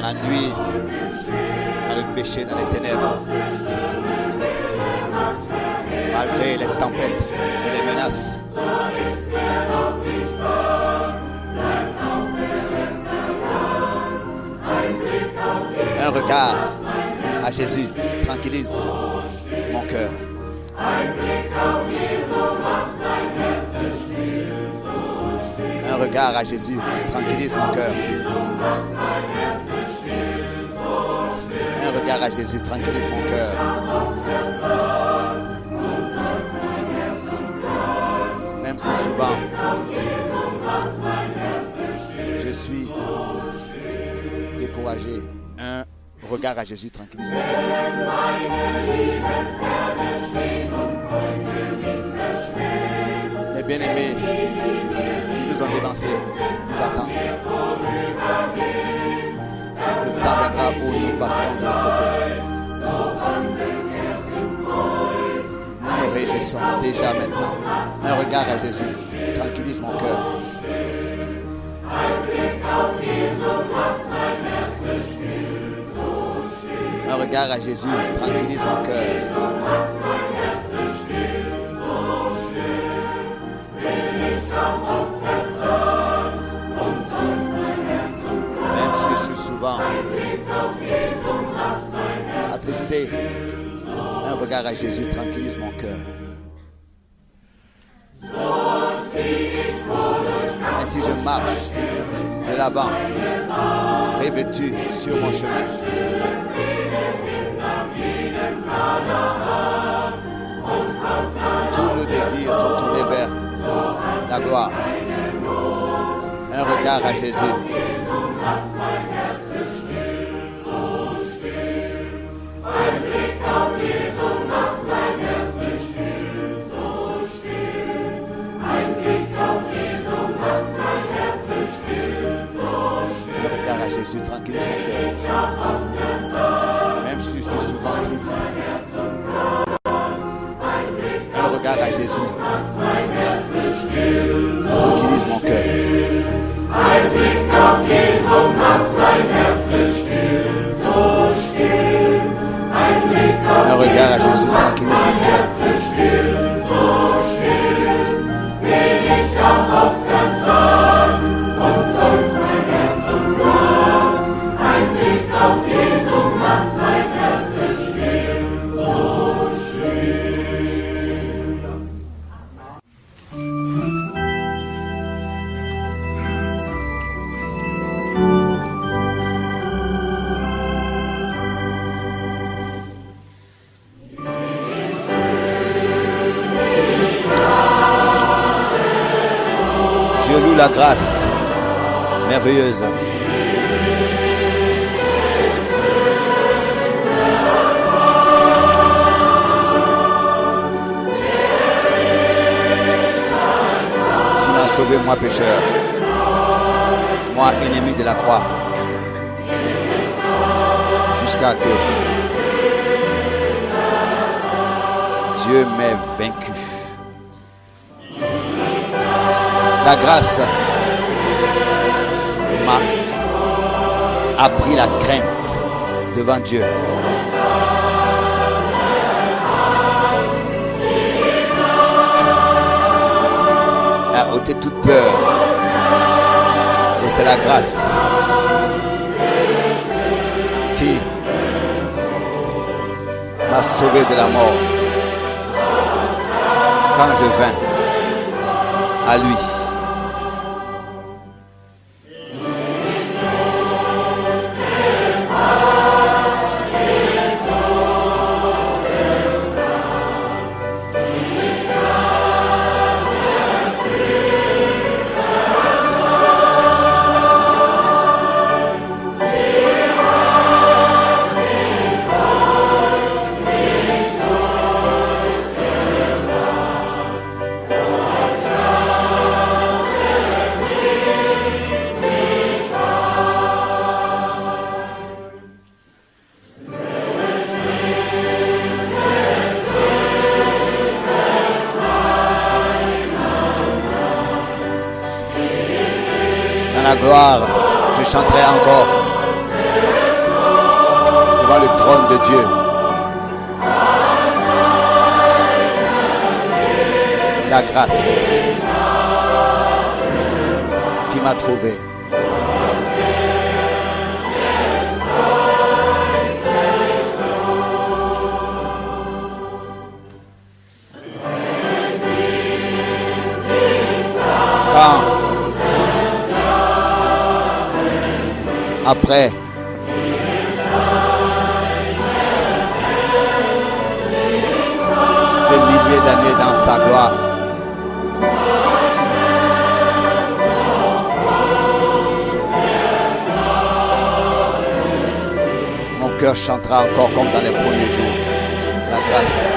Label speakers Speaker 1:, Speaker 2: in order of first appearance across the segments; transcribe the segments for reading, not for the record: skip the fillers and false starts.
Speaker 1: la nuit, dans le péché, dans les ténèbres. Malgré les tempêtes et les menaces. Un regard à Jésus tranquillise mon cœur. Un regard à Jésus tranquillise mon cœur. Un regard à Jésus tranquillise mon cœur. Même si souvent je suis découragé, un regard à Jésus tranquillise mon cœur. Mes bien-aimés qui nous ont dévancés nous attendent. Le temps viendra où nous passerons de l'autre côté. Nous nous réjouissons déjà maintenant. Un regard à Jésus tranquillise mon cœur. Un regard à Jésus tranquillise mon cœur. Même si je suis souvent attristé, un regard à Jésus tranquillise mon cœur. Ainsi je marche de l'avant, revêtu sur mon chemin. Tous nos désirs sont tournés vers la gloire. Un regard à Jésus. Un regard à Jésus tranquillise mon cœur. Même si je suis souvent triste. Un regard à Jésus tranquillise mon cœur.
Speaker 2: Ein Blick auf Jesu macht mein Herz still, so still. Ein Blick auf Jesu macht mein Herz still, so still. Bin ich am Opfer zart und sonst mein Herz und Gott. Ein Blick auf Jesu macht mein Herz still, so still.
Speaker 1: Je loue la grâce merveilleuse. Tu m'as sauvé, moi pécheur, moi ennemi de la croix, jusqu'à que Dieu m'ait vaincu. La grâce m'a appris la crainte devant Dieu. A ôté toute peur. Et c'est la grâce qui m'a sauvé de la mort quand je vins à lui. Gloire, je chanterai encore Dieu. La grâce qui m'a trouvé. Quand après des milliers d'années dans sa gloire, mon cœur chantera encore comme dans les premiers jours. La grâce.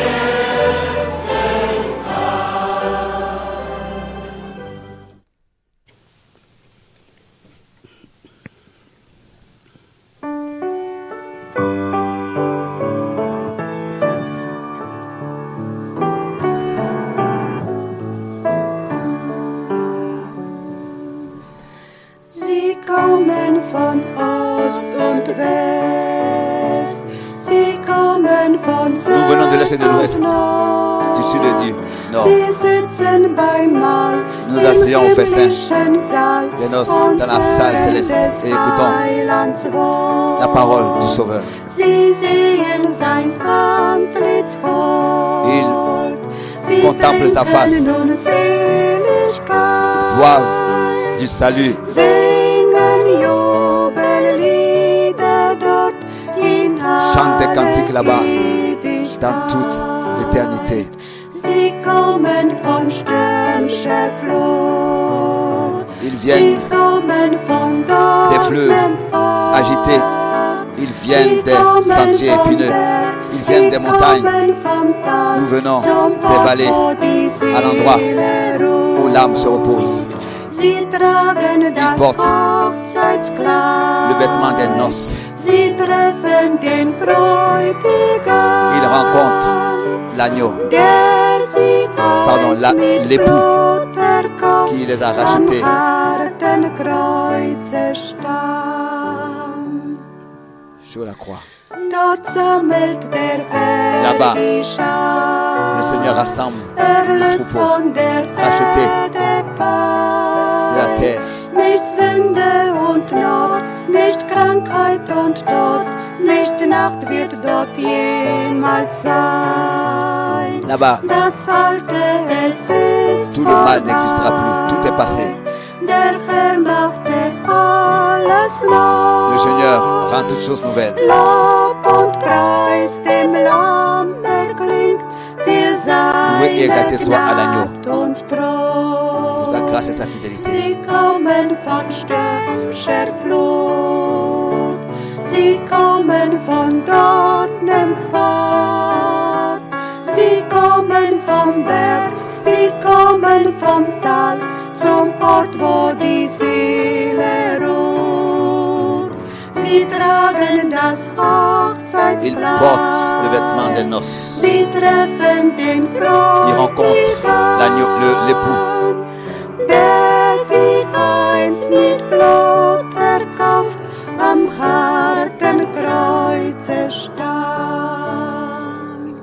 Speaker 3: Sie kommen von Ost und West, sie kommen von Süd
Speaker 1: Nous venons de l'Est et de l'Ouest,
Speaker 3: und Nord.
Speaker 1: du Sud et du Nord.
Speaker 3: Sie sitzen beim Mahl
Speaker 1: Nous
Speaker 3: im
Speaker 1: asseyons au festin
Speaker 3: himmlischen Saal
Speaker 1: des noces
Speaker 3: und
Speaker 1: dans la salle
Speaker 3: hören
Speaker 1: céleste
Speaker 3: des
Speaker 1: et écoutons
Speaker 3: Heilands Wort.
Speaker 1: la parole du Sauveur.
Speaker 3: Sie sehen sein Antlitz hold. Sie
Speaker 1: contemplent sa face.
Speaker 3: denken nun Seligkeit.
Speaker 1: Boivent du salut.
Speaker 3: Singen Jubellieder dort in
Speaker 1: Chante des cantiques là-bas,
Speaker 3: Ewigkeit.
Speaker 1: dans toute l'éternité.
Speaker 3: Sie kommen von stürmischer Flut.
Speaker 1: Ils viennent
Speaker 3: Sie kommen von
Speaker 1: des fleuves agités. Ils viennent des sentiers épineux. Ils viennent des montagnes. Nous venons des vallées, à l'endroit où l'âme se repose.
Speaker 3: Ils
Speaker 1: portent
Speaker 3: le
Speaker 1: Le vêtement des noces.
Speaker 3: Ils
Speaker 1: Ils rencontrent l'agneau, l'époux qui les a rachetés. Sur la croix.
Speaker 3: Là-bas,
Speaker 1: Le Seigneur rassemble le troupeau
Speaker 3: racheté
Speaker 1: de la terre.
Speaker 3: Nicht Sünde und Not, nicht Krankheit und Tod, nicht Nacht wird dort jemals sein.
Speaker 1: Là-bas,
Speaker 3: Das Alte, es ist
Speaker 1: tout le mal n'existera plus. Tout est passé.
Speaker 3: Der Herr machte alles neu.
Speaker 1: Le Seigneur rend toutes choses nouvelles.
Speaker 3: Lob und Preis dem Lamm erklingt für
Speaker 1: Loué et exalté soit à l'agneau.
Speaker 3: Gnade und Trost.
Speaker 1: Pour sa grâce et sa fidélité.
Speaker 3: Sie kommen von stürmischer Flut, sie kommen von dornem Pfad, sie kommen vom Berg, sie kommen vom Tal, zum Ort, wo die Seele ruht. Sie tragen das
Speaker 1: Il porte le
Speaker 3: Hochzeitskleid,
Speaker 1: vêtement des noces.
Speaker 3: sie treffen den
Speaker 1: Il rencontre l'agneau,
Speaker 3: Bräutigam,
Speaker 1: l'époux.
Speaker 3: der sie einst mit Blut erkauft, am harten Kreuze stand.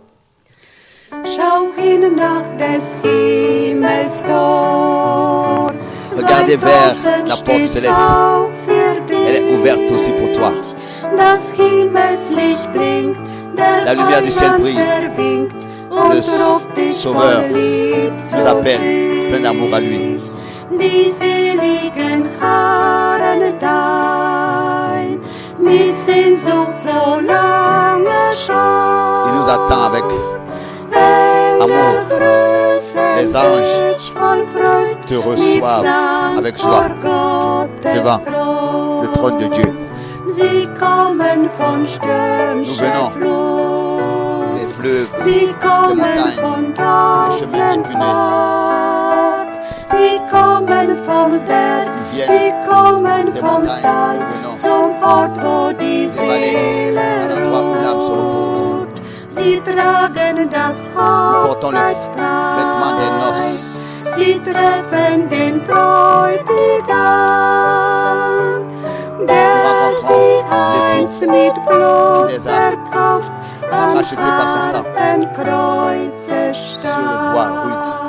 Speaker 3: Schau hin nach des Himmels Tor.
Speaker 1: Regardez vers la porte céleste. Elle est ouverte aussi pour toi.
Speaker 3: Das Himmelslicht blinkt,
Speaker 1: La lumière du ciel brille. Le Sauveur nous appelle, plein d'amour à lui.
Speaker 3: Die seligen Haaren dein, mit Sehnsucht so lange schaut.
Speaker 1: Il nous attend avec
Speaker 3: Engel grüßen
Speaker 1: Les anges
Speaker 3: dich voll Freud,
Speaker 1: te reçoivent
Speaker 3: mit Sang
Speaker 1: avec joie
Speaker 3: vor Gottes
Speaker 1: devant
Speaker 3: Thron.
Speaker 1: le trône de Dieu.
Speaker 3: Sie kommen von stürmischer
Speaker 1: venons
Speaker 3: Flut.
Speaker 1: Des fleuves,
Speaker 3: Sie kommen
Speaker 1: montagnes,
Speaker 3: von
Speaker 1: des chemins
Speaker 3: dornem
Speaker 1: épineux.
Speaker 3: Pfad. Sie kommen vom Berg,
Speaker 1: Ils viennent
Speaker 3: sie kommen
Speaker 1: des
Speaker 3: vom
Speaker 1: montagnes.
Speaker 3: Tal,
Speaker 1: Nous venons
Speaker 3: zum Ort, wo die
Speaker 1: des vallées,
Speaker 3: Seele
Speaker 1: à l'endroit où l'âme se repose.
Speaker 3: ruht. Sie tragen das
Speaker 1: portons le vêtement des
Speaker 3: Hochzeitskleid,
Speaker 1: noces.
Speaker 3: sie treffen den Bräutigam, der
Speaker 1: rencontrons
Speaker 3: sie
Speaker 1: l'époux
Speaker 3: uns mit Blut
Speaker 1: les a
Speaker 3: verkauft, am
Speaker 1: rachetés par son sang
Speaker 3: harten Kreuze
Speaker 1: sur le bois rude.
Speaker 3: starb.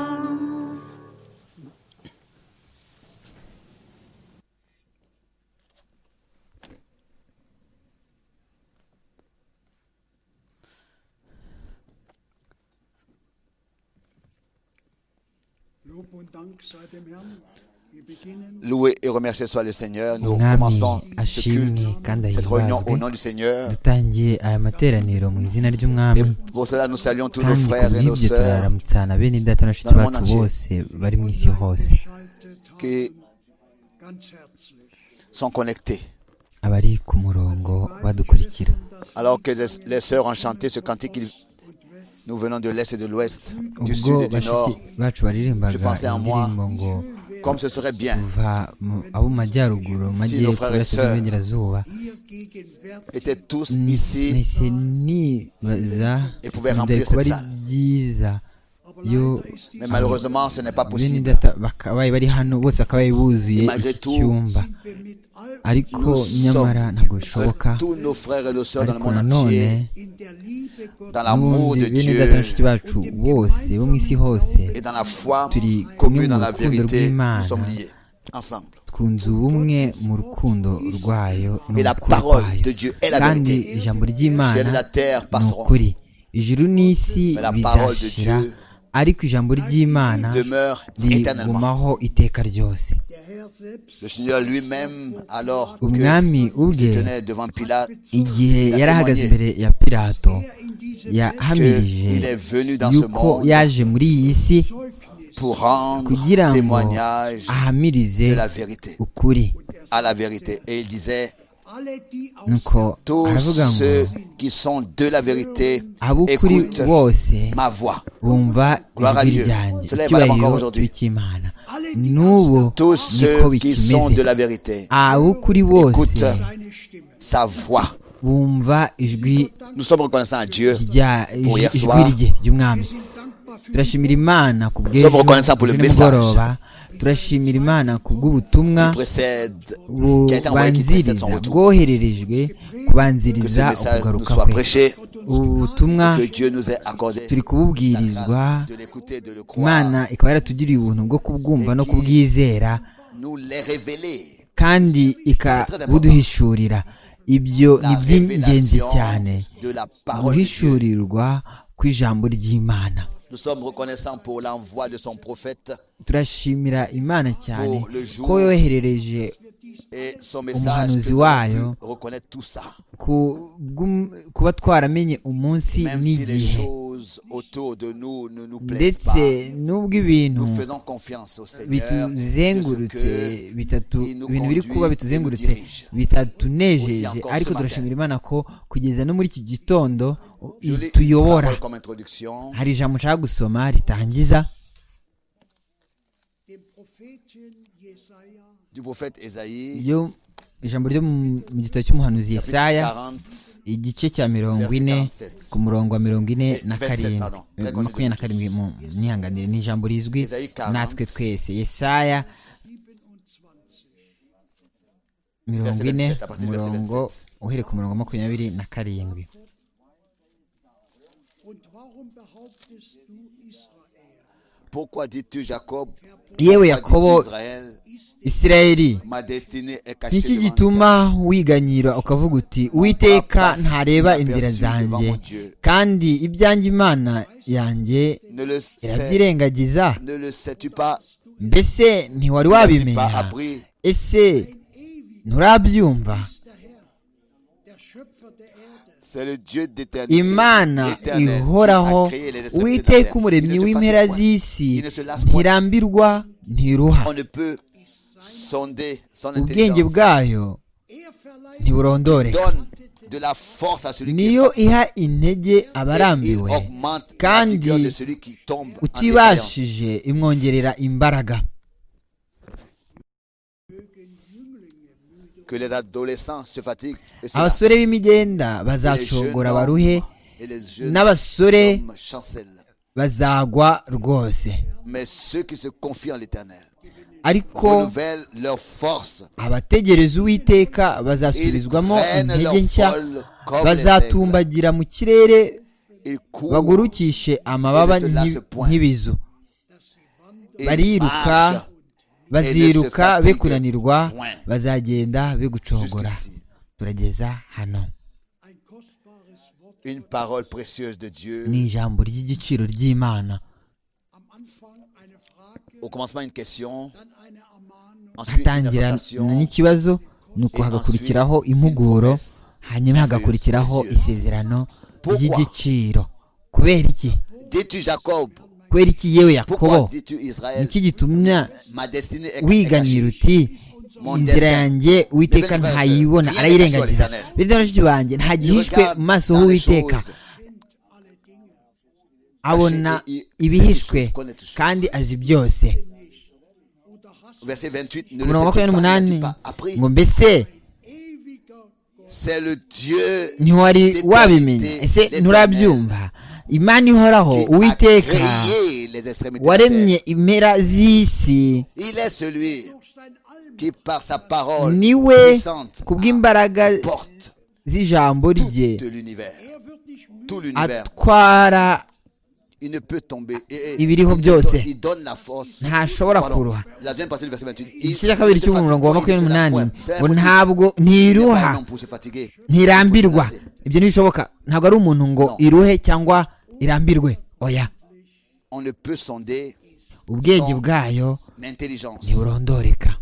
Speaker 1: Loué et remercié soit le Seigneur. Nous
Speaker 4: umwami
Speaker 1: commençons ce
Speaker 4: ashimwe
Speaker 1: culte,
Speaker 4: kandi
Speaker 1: cette réunion
Speaker 4: ahimbazwe
Speaker 1: au nom du Seigneur.
Speaker 4: dutangiye aya materaniro mu izina ry'umwami
Speaker 1: Et pour cela, nous saluons tous nos
Speaker 4: kandi ku
Speaker 1: frères et nos
Speaker 4: bw'ibyo
Speaker 1: sœurs
Speaker 4: turaramutsana bene data na bashiki
Speaker 1: dans le monde
Speaker 4: bacu
Speaker 1: entier.
Speaker 4: bose bari mu isi hose
Speaker 1: qui sont connectés.
Speaker 4: abari ku murongo badukurikira.
Speaker 1: Alors que les sœurs ont chanté ce cantique, nous venons de l'Est et de l'Ouest, du
Speaker 4: ubwo
Speaker 1: Sud et du Nord.
Speaker 4: bashiki bacu baririmbaga
Speaker 1: Je pensais en moi.
Speaker 4: indirimbo ngo
Speaker 1: Comme ce serait bien
Speaker 4: kuva abo mu majyaruguru mu
Speaker 1: Si nos
Speaker 4: majyepfo
Speaker 1: frères et
Speaker 4: burasirazuba
Speaker 1: sœurs
Speaker 4: n'iburengerazuba
Speaker 1: étaient tous ici
Speaker 4: nahise nibaza
Speaker 1: et pouvaient
Speaker 4: byari
Speaker 1: remplir
Speaker 4: kuba
Speaker 1: cette
Speaker 4: ari
Speaker 1: salle.
Speaker 4: byiza iyo
Speaker 1: Mais malheureusement, ce n'est pas
Speaker 4: bene
Speaker 1: possible.
Speaker 4: data bakabaye bari hano bose bakabaye buzuye
Speaker 1: Et malgré
Speaker 4: iki
Speaker 1: tout,
Speaker 4: cyumba ariko
Speaker 1: Nous
Speaker 4: nyamara
Speaker 1: sommes
Speaker 4: ntabwo bishoboka
Speaker 1: avec tous nos frères et nos sœurs dans le
Speaker 4: ariko
Speaker 1: monde
Speaker 4: nanone
Speaker 1: entier, dans l'amour
Speaker 4: n'ubundi
Speaker 1: de
Speaker 4: bene data na bashiki
Speaker 1: Dieu
Speaker 4: bacu bose bo mu isi hose
Speaker 1: et dans la foi
Speaker 4: turi
Speaker 1: commune,
Speaker 4: kumwe
Speaker 1: dans
Speaker 4: mu
Speaker 1: la
Speaker 4: rukundo
Speaker 1: vérité,
Speaker 4: rw'Imana
Speaker 1: nous sommes liés ensemble.
Speaker 4: twunze ubumwe mu rukundo rwayo no
Speaker 1: Et
Speaker 4: mu
Speaker 1: la
Speaker 4: kuri
Speaker 1: parole
Speaker 4: kwayo
Speaker 1: de Dieu est la
Speaker 4: kandi
Speaker 1: vérité.
Speaker 4: ijambo
Speaker 1: Ciel et
Speaker 4: ry'Imana
Speaker 1: la terre
Speaker 4: ni
Speaker 1: passeront,
Speaker 4: ukuri ijuru n'isi
Speaker 1: mais la parole de
Speaker 4: bizashira
Speaker 1: Dieu
Speaker 4: ariko ijambo ry'Imana
Speaker 1: demeure éternellement.
Speaker 4: rigumaho iteka ryose.
Speaker 1: Le Seigneur lui-même, alors que
Speaker 4: umwami ubwe
Speaker 1: il tenait devant Pilate,
Speaker 4: igihe
Speaker 1: il a
Speaker 4: yari ahagaze
Speaker 1: témoigné
Speaker 4: imbere ya Pilato
Speaker 1: qu'il
Speaker 4: yahamirije
Speaker 1: est venu dans ce
Speaker 4: yuko
Speaker 1: monde
Speaker 4: yaje muri iyi si
Speaker 1: pour rendre
Speaker 4: kugira ngo
Speaker 1: témoignage
Speaker 4: ahamirize
Speaker 1: de la vérité,
Speaker 4: ukuri.
Speaker 1: à la vérité. Et il disait,
Speaker 4: nuko
Speaker 1: tous
Speaker 4: aravuga ngo
Speaker 1: ceux qui sont de la vérité
Speaker 4: ab'ukuri
Speaker 1: écoutent
Speaker 4: bose
Speaker 1: ma voix.
Speaker 4: bumva
Speaker 1: Gloire à
Speaker 4: ijwi
Speaker 1: Dieu.
Speaker 4: ryanjye,
Speaker 1: Cela est valable encore
Speaker 4: icyubahiro
Speaker 1: aujourd'hui.
Speaker 4: cy'Imana. N'ubu
Speaker 1: Tous
Speaker 4: niko
Speaker 1: ceux qui sont de
Speaker 4: bikimeze,
Speaker 1: la vérité
Speaker 4: ab'ukuri bose
Speaker 1: écoutent sa voix.
Speaker 4: bumva ijwi
Speaker 1: Nous sommes reconnaissants à Dieu pour hier
Speaker 4: ijwi
Speaker 1: soir.
Speaker 4: rye ry'umwami. turashimira Imana ku bw'ejo
Speaker 1: Sommes reconnaissants pour le
Speaker 4: nimugoroba, turashimira Imana ku bw'ubutumwa
Speaker 1: précède, qui a été envoyé, qui précède son
Speaker 4: bubanziriza
Speaker 1: retour.
Speaker 4: bwohererejwe
Speaker 1: Que
Speaker 4: kubanziriza
Speaker 1: ce message nous
Speaker 4: ukugaruka
Speaker 1: soit
Speaker 4: kwe.
Speaker 1: prêché,
Speaker 4: ubutumwa
Speaker 1: que Dieu nous ait accordé
Speaker 4: turi
Speaker 1: la
Speaker 4: kububwirizwa,
Speaker 1: grâce de l'écouter, de le croire,
Speaker 4: Imana ikaba yaratugiriye ubuntu bwo kubwumva no kubwizera
Speaker 1: nous les révéler.
Speaker 4: kandi ikabuduhishurira. Ibyo ni
Speaker 1: La
Speaker 4: iby'ingenzi
Speaker 1: révélation
Speaker 4: cyane,
Speaker 1: de la parole de Dieu.
Speaker 4: guhishurirwa kw'ijambo ry'Imana.
Speaker 1: Nous sommes reconnaissants pour l'envoi de son prophète
Speaker 4: turashimira Imana cyane
Speaker 1: pour le jour
Speaker 4: ko yoherereje
Speaker 1: et son message,
Speaker 4: umuhanuzi
Speaker 1: que nous
Speaker 4: wayo
Speaker 1: avons pu reconnaître tout ça.
Speaker 4: kuba twaramenye umunsi
Speaker 1: Même si les
Speaker 4: n'igihe,
Speaker 1: choses autour de nous ne nous plaisent pas,
Speaker 4: ndetse n'ubwo ibintu
Speaker 1: nous faisons confiance au Seigneur de ce
Speaker 4: bituzengurutse
Speaker 1: que
Speaker 4: ibintu biri kuba bituzengurutse bitatunejeje, ariko turashimira Imana ko kugeza no muri iki gitondo
Speaker 1: je lis une
Speaker 4: tuyobora.
Speaker 1: parole comme introduction.
Speaker 4: Hari ijambo nshaka gusoma ritangiza
Speaker 1: Du prophète Ésaïe,
Speaker 4: iyo ijambo ryo mu gitabo cy'umuhanuzi
Speaker 1: chapitre
Speaker 4: Yesaya
Speaker 1: 40,
Speaker 4: igice cya 40 ku murongo wa 47 27 mu nihanganire, ni ijambo rizwi
Speaker 1: Ésaïe 40,
Speaker 4: natwe twese. Yesaya 40 umurongo uhereye ku murongo wa 27.
Speaker 1: pourquoi dis-tu Jacob,
Speaker 4: yewe
Speaker 1: pourquoi
Speaker 4: Yakobo,
Speaker 1: dis-tu Israël,
Speaker 4: Isirayeli,
Speaker 1: ma destinée est cachée
Speaker 4: niki
Speaker 1: devant toi.
Speaker 4: gituma wiganyira ukavuga uti Uwiteka ntareba inzira zanjye, kandi ibyanjye Imana yanjye
Speaker 1: Ne le sais-
Speaker 4: irabyirengagiza?
Speaker 1: ne le sais-tu pas,
Speaker 4: Mbese ntiwari
Speaker 1: n'as-tu pas
Speaker 4: wabimenya?
Speaker 1: appris?
Speaker 4: Ese nturabyumva?
Speaker 1: C'est le Dieu d'éternité,
Speaker 4: Imana
Speaker 1: éternel,
Speaker 4: ihoraho,
Speaker 1: qui a créé les extrémités de la
Speaker 4: Uwiteka
Speaker 1: terre.
Speaker 4: umuremyi
Speaker 1: Il ne se
Speaker 4: w'impera
Speaker 1: fatigue point.
Speaker 4: z'isi,
Speaker 1: Il ne se lasse point.
Speaker 4: ntirambirwa ntiruha.
Speaker 1: On ne peut sonder son
Speaker 4: Ubwenge
Speaker 1: intelligence.
Speaker 4: bwayo ntiburondoreka.
Speaker 1: Donne de la force à celui qui est
Speaker 4: niyo
Speaker 1: fatigué.
Speaker 4: iha intege
Speaker 1: Et il
Speaker 4: abarambiwe,
Speaker 1: augmente la
Speaker 4: kandi
Speaker 1: vigueur de celui qui tombe en défaillance.
Speaker 4: utibashije imwongerera imbaraga.
Speaker 1: Que les adolescents se fatiguent et se
Speaker 4: Abasore
Speaker 1: lassent.
Speaker 4: b'imigenda
Speaker 1: Et les jeunes
Speaker 4: bazacogora
Speaker 1: hommes
Speaker 4: baruhe,
Speaker 1: et les jeunes
Speaker 4: n'abasore
Speaker 1: hommes chancellent.
Speaker 4: bazagwa rwose.
Speaker 1: Mais ceux qui se confient en l'Éternel
Speaker 4: ariko
Speaker 1: renouvellent leur force.
Speaker 4: abategereza uwiteka
Speaker 1: Ils
Speaker 4: bazasubizwamo
Speaker 1: prennent leur
Speaker 4: intege nshya,
Speaker 1: vol comme les aigles.
Speaker 4: bazatumbagira mu kirere
Speaker 1: Ils courent
Speaker 4: bagurukishe amababa
Speaker 1: Et de cela se point.
Speaker 4: nk'ibizu,
Speaker 1: et
Speaker 4: bariruka
Speaker 1: marchent
Speaker 4: baziruka be kunanirwa,
Speaker 1: point.
Speaker 4: bazagenda be gucogora.
Speaker 1: jusqu'ici.
Speaker 4: turageza hano.
Speaker 1: Une parole précieuse de Dieu.
Speaker 4: ni ijambo ry'igiciro ry'Imana.
Speaker 1: Au commencement, une question. Ensuite, une
Speaker 4: hatangira
Speaker 1: exhortation.
Speaker 4: n'ikibazo, nuko hagakurikiraho impuguro, hanyuma hagakurikiraho isezerano ry'igiciro. kubera iki?
Speaker 1: Dis-tu Jacob?
Speaker 4: kubera iki yewe
Speaker 1: Pourquoi
Speaker 4: Yakobo?
Speaker 1: dis-tu Israël?
Speaker 4: niki gitumya
Speaker 1: Ma destinée est
Speaker 4: wiganyira uti inzira yanjye Uwiteka ntayibona, arayirengagiza? Bene bashiki banjye, nta gihishwe mu maso h'Uwiteka. Abona ibihishwe kandi azi byose.
Speaker 1: Verset 28. Ne
Speaker 4: ku murongo wa
Speaker 1: le sais-tu pas,
Speaker 4: 28
Speaker 1: n'as-tu pas appris?
Speaker 4: ngo mbese
Speaker 1: C'est le Dieu
Speaker 4: ntiwari wabimenye? ese nturabyumva? Imana ihoraho,
Speaker 1: qui a
Speaker 4: Uwiteka
Speaker 1: créé les extrémités de la
Speaker 4: waremye
Speaker 1: terre.
Speaker 4: impera z'isi,
Speaker 1: Il est celui qui par sa parole
Speaker 4: niwe
Speaker 1: puissante
Speaker 4: kubw'imbaraga
Speaker 1: porte
Speaker 4: z'ijambo rye
Speaker 1: tout l'univers. Tout l'univers.
Speaker 4: atwara
Speaker 1: Il ne peut tomber.
Speaker 4: ibiriho byose.
Speaker 1: Il donne la force.
Speaker 4: ntashobora
Speaker 1: Pardon.
Speaker 4: kuruha.
Speaker 1: La deuxième partie du verset 28.
Speaker 4: igice cya kabiri cy'umurongo wa 28 ngo ntabwo ntiruha ntirambirwa. ibyo ntibishoboka. ntabwo ari umuntu ngo iruhe cyangwa irambirwe. oya,
Speaker 1: On ne peut sonder
Speaker 4: ubwenge bwayo
Speaker 1: l'intelligence.
Speaker 4: ntiburondoreka.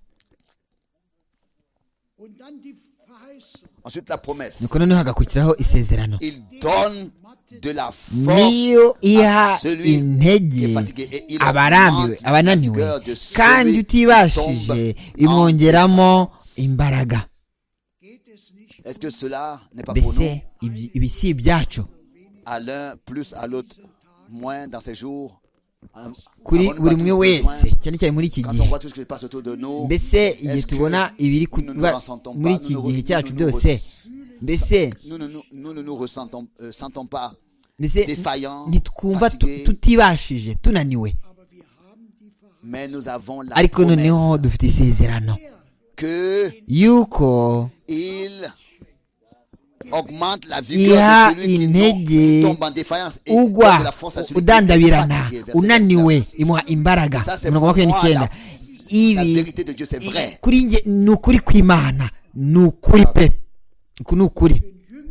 Speaker 1: Ensuite, la promesse.
Speaker 4: nuko noneho hagakurikiraho isezerano.
Speaker 1: Il donne de la
Speaker 4: niyo
Speaker 1: force
Speaker 4: iha
Speaker 1: à celui qui
Speaker 4: intege
Speaker 1: est fatigué et il
Speaker 4: abarambiwe,
Speaker 1: augmente la
Speaker 4: abananiwe,
Speaker 1: vigueur de celui
Speaker 4: kandi
Speaker 1: qui
Speaker 4: utibashije
Speaker 1: tombe
Speaker 4: imwongeramo
Speaker 1: en défense.
Speaker 4: imbaraga.
Speaker 1: Est-ce que cela n'est pas pour nous?
Speaker 4: mbese ibi si ibyacu?
Speaker 1: À l'un plus, à l'autre moins dans ces jours.
Speaker 4: kuri
Speaker 1: Avons-nous
Speaker 4: buri
Speaker 1: pas
Speaker 4: umwe
Speaker 1: tous
Speaker 4: wese,
Speaker 1: besoin?
Speaker 4: cyane cyane muri iki
Speaker 1: Quand on
Speaker 4: gihe.
Speaker 1: voit tout ce qui se passe autour de nous,
Speaker 4: mbese igihe
Speaker 1: est-ce que
Speaker 4: tubona ibiri
Speaker 1: nous ne nous
Speaker 4: kuba
Speaker 1: ressentons
Speaker 4: muri
Speaker 1: pas,
Speaker 4: iki
Speaker 1: nous
Speaker 4: gihe
Speaker 1: ne
Speaker 4: cyacu
Speaker 1: nous
Speaker 4: byose, mbese
Speaker 1: nous ne nous sentons pas
Speaker 4: mbese
Speaker 1: défaillants,
Speaker 4: ntitwumva
Speaker 1: fatigués,
Speaker 4: tutibashije, tunaniwe?
Speaker 1: mais nous avons la
Speaker 4: ariko noneho
Speaker 1: promesse
Speaker 4: dufite isezerano
Speaker 1: que
Speaker 4: yuko
Speaker 1: il augmente la vigueur
Speaker 4: iha
Speaker 1: de celui qui
Speaker 4: intege
Speaker 1: tombe en défaillance et
Speaker 4: ugwa
Speaker 1: donne de la force à celui qui est
Speaker 4: udandabirana,
Speaker 1: fatigué. Verset
Speaker 4: unaniwe
Speaker 1: 29.
Speaker 4: imuha imbaraga.
Speaker 1: Ça, c'est
Speaker 4: umurongo wa
Speaker 1: pour moi,
Speaker 4: 29.
Speaker 1: La
Speaker 4: ibi
Speaker 1: vérité de Dieu, c'est vrai.
Speaker 4: kuri njye ni ukuri kw'Imana, ni ukuri pe, uku ni ukuri.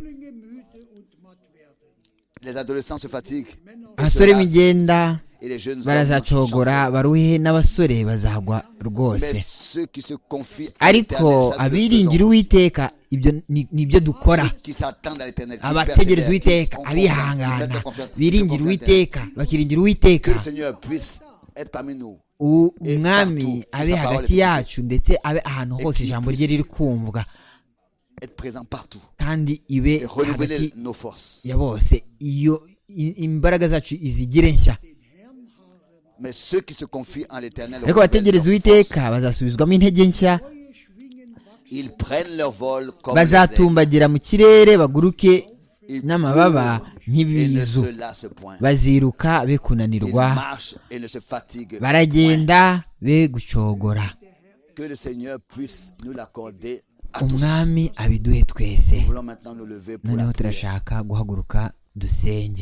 Speaker 1: Les adolescents se fatiguent.
Speaker 4: abasore b'imigenda
Speaker 1: Et les jeunes hommes
Speaker 4: barazacogora,
Speaker 1: chanceux.
Speaker 4: baruhe, n'abasore bazagwa
Speaker 1: Mais
Speaker 4: rwose.
Speaker 1: ceux qui se confient à
Speaker 4: ariko
Speaker 1: l'Éternel, ça, nous le
Speaker 4: abiringira
Speaker 1: faisons.
Speaker 4: Uwiteka, ibyo nibyo dukora.
Speaker 1: Ceux qui s'attendent à l'Éternel, qui
Speaker 4: abategereza
Speaker 1: persévèrent,
Speaker 4: Uwiteka,
Speaker 1: qui ont confiance, qui mettent
Speaker 4: abihangana,
Speaker 1: leur confiance,
Speaker 4: biringira
Speaker 1: leur
Speaker 4: Uwiteka, bakiringira
Speaker 1: Que
Speaker 4: Uwiteka,
Speaker 1: le Seigneur puisse être parmi nous.
Speaker 4: umwami abe hagati yacu, ndetse abe ahantu hose ijambo rye riri kumvwa,
Speaker 1: Être présent partout.
Speaker 4: kandi ibe
Speaker 1: Et renouveler
Speaker 4: hagati
Speaker 1: nos forces.
Speaker 4: ya bose. iyo imbaraga zacu izigire nshya.
Speaker 1: Mais ceux qui se confient en l'Éternel,
Speaker 4: ariko abategereza
Speaker 1: renouvellent leurs
Speaker 4: Uwiteka
Speaker 1: forces.
Speaker 4: bazasubizwamo intege nshya,
Speaker 1: Ils prennent leur vol comme les aigles.
Speaker 4: bazatumbagira mu kirere, baguruke
Speaker 1: Ils
Speaker 4: n'amababa
Speaker 1: courent et ne
Speaker 4: nk'ibizu,
Speaker 1: se lassent point.
Speaker 4: baziruka be
Speaker 1: Ils
Speaker 4: kunanirwa,
Speaker 1: marchent et ne se fatiguent point.
Speaker 4: baragenda be gucogora.
Speaker 1: Que le Seigneur puisse nous l'accorder à tous.
Speaker 4: umwami abiduhe twese.
Speaker 1: Nous voulons maintenant nous lever pour
Speaker 4: noneho
Speaker 1: la prière.
Speaker 4: turashaka guhaguruka dusenge.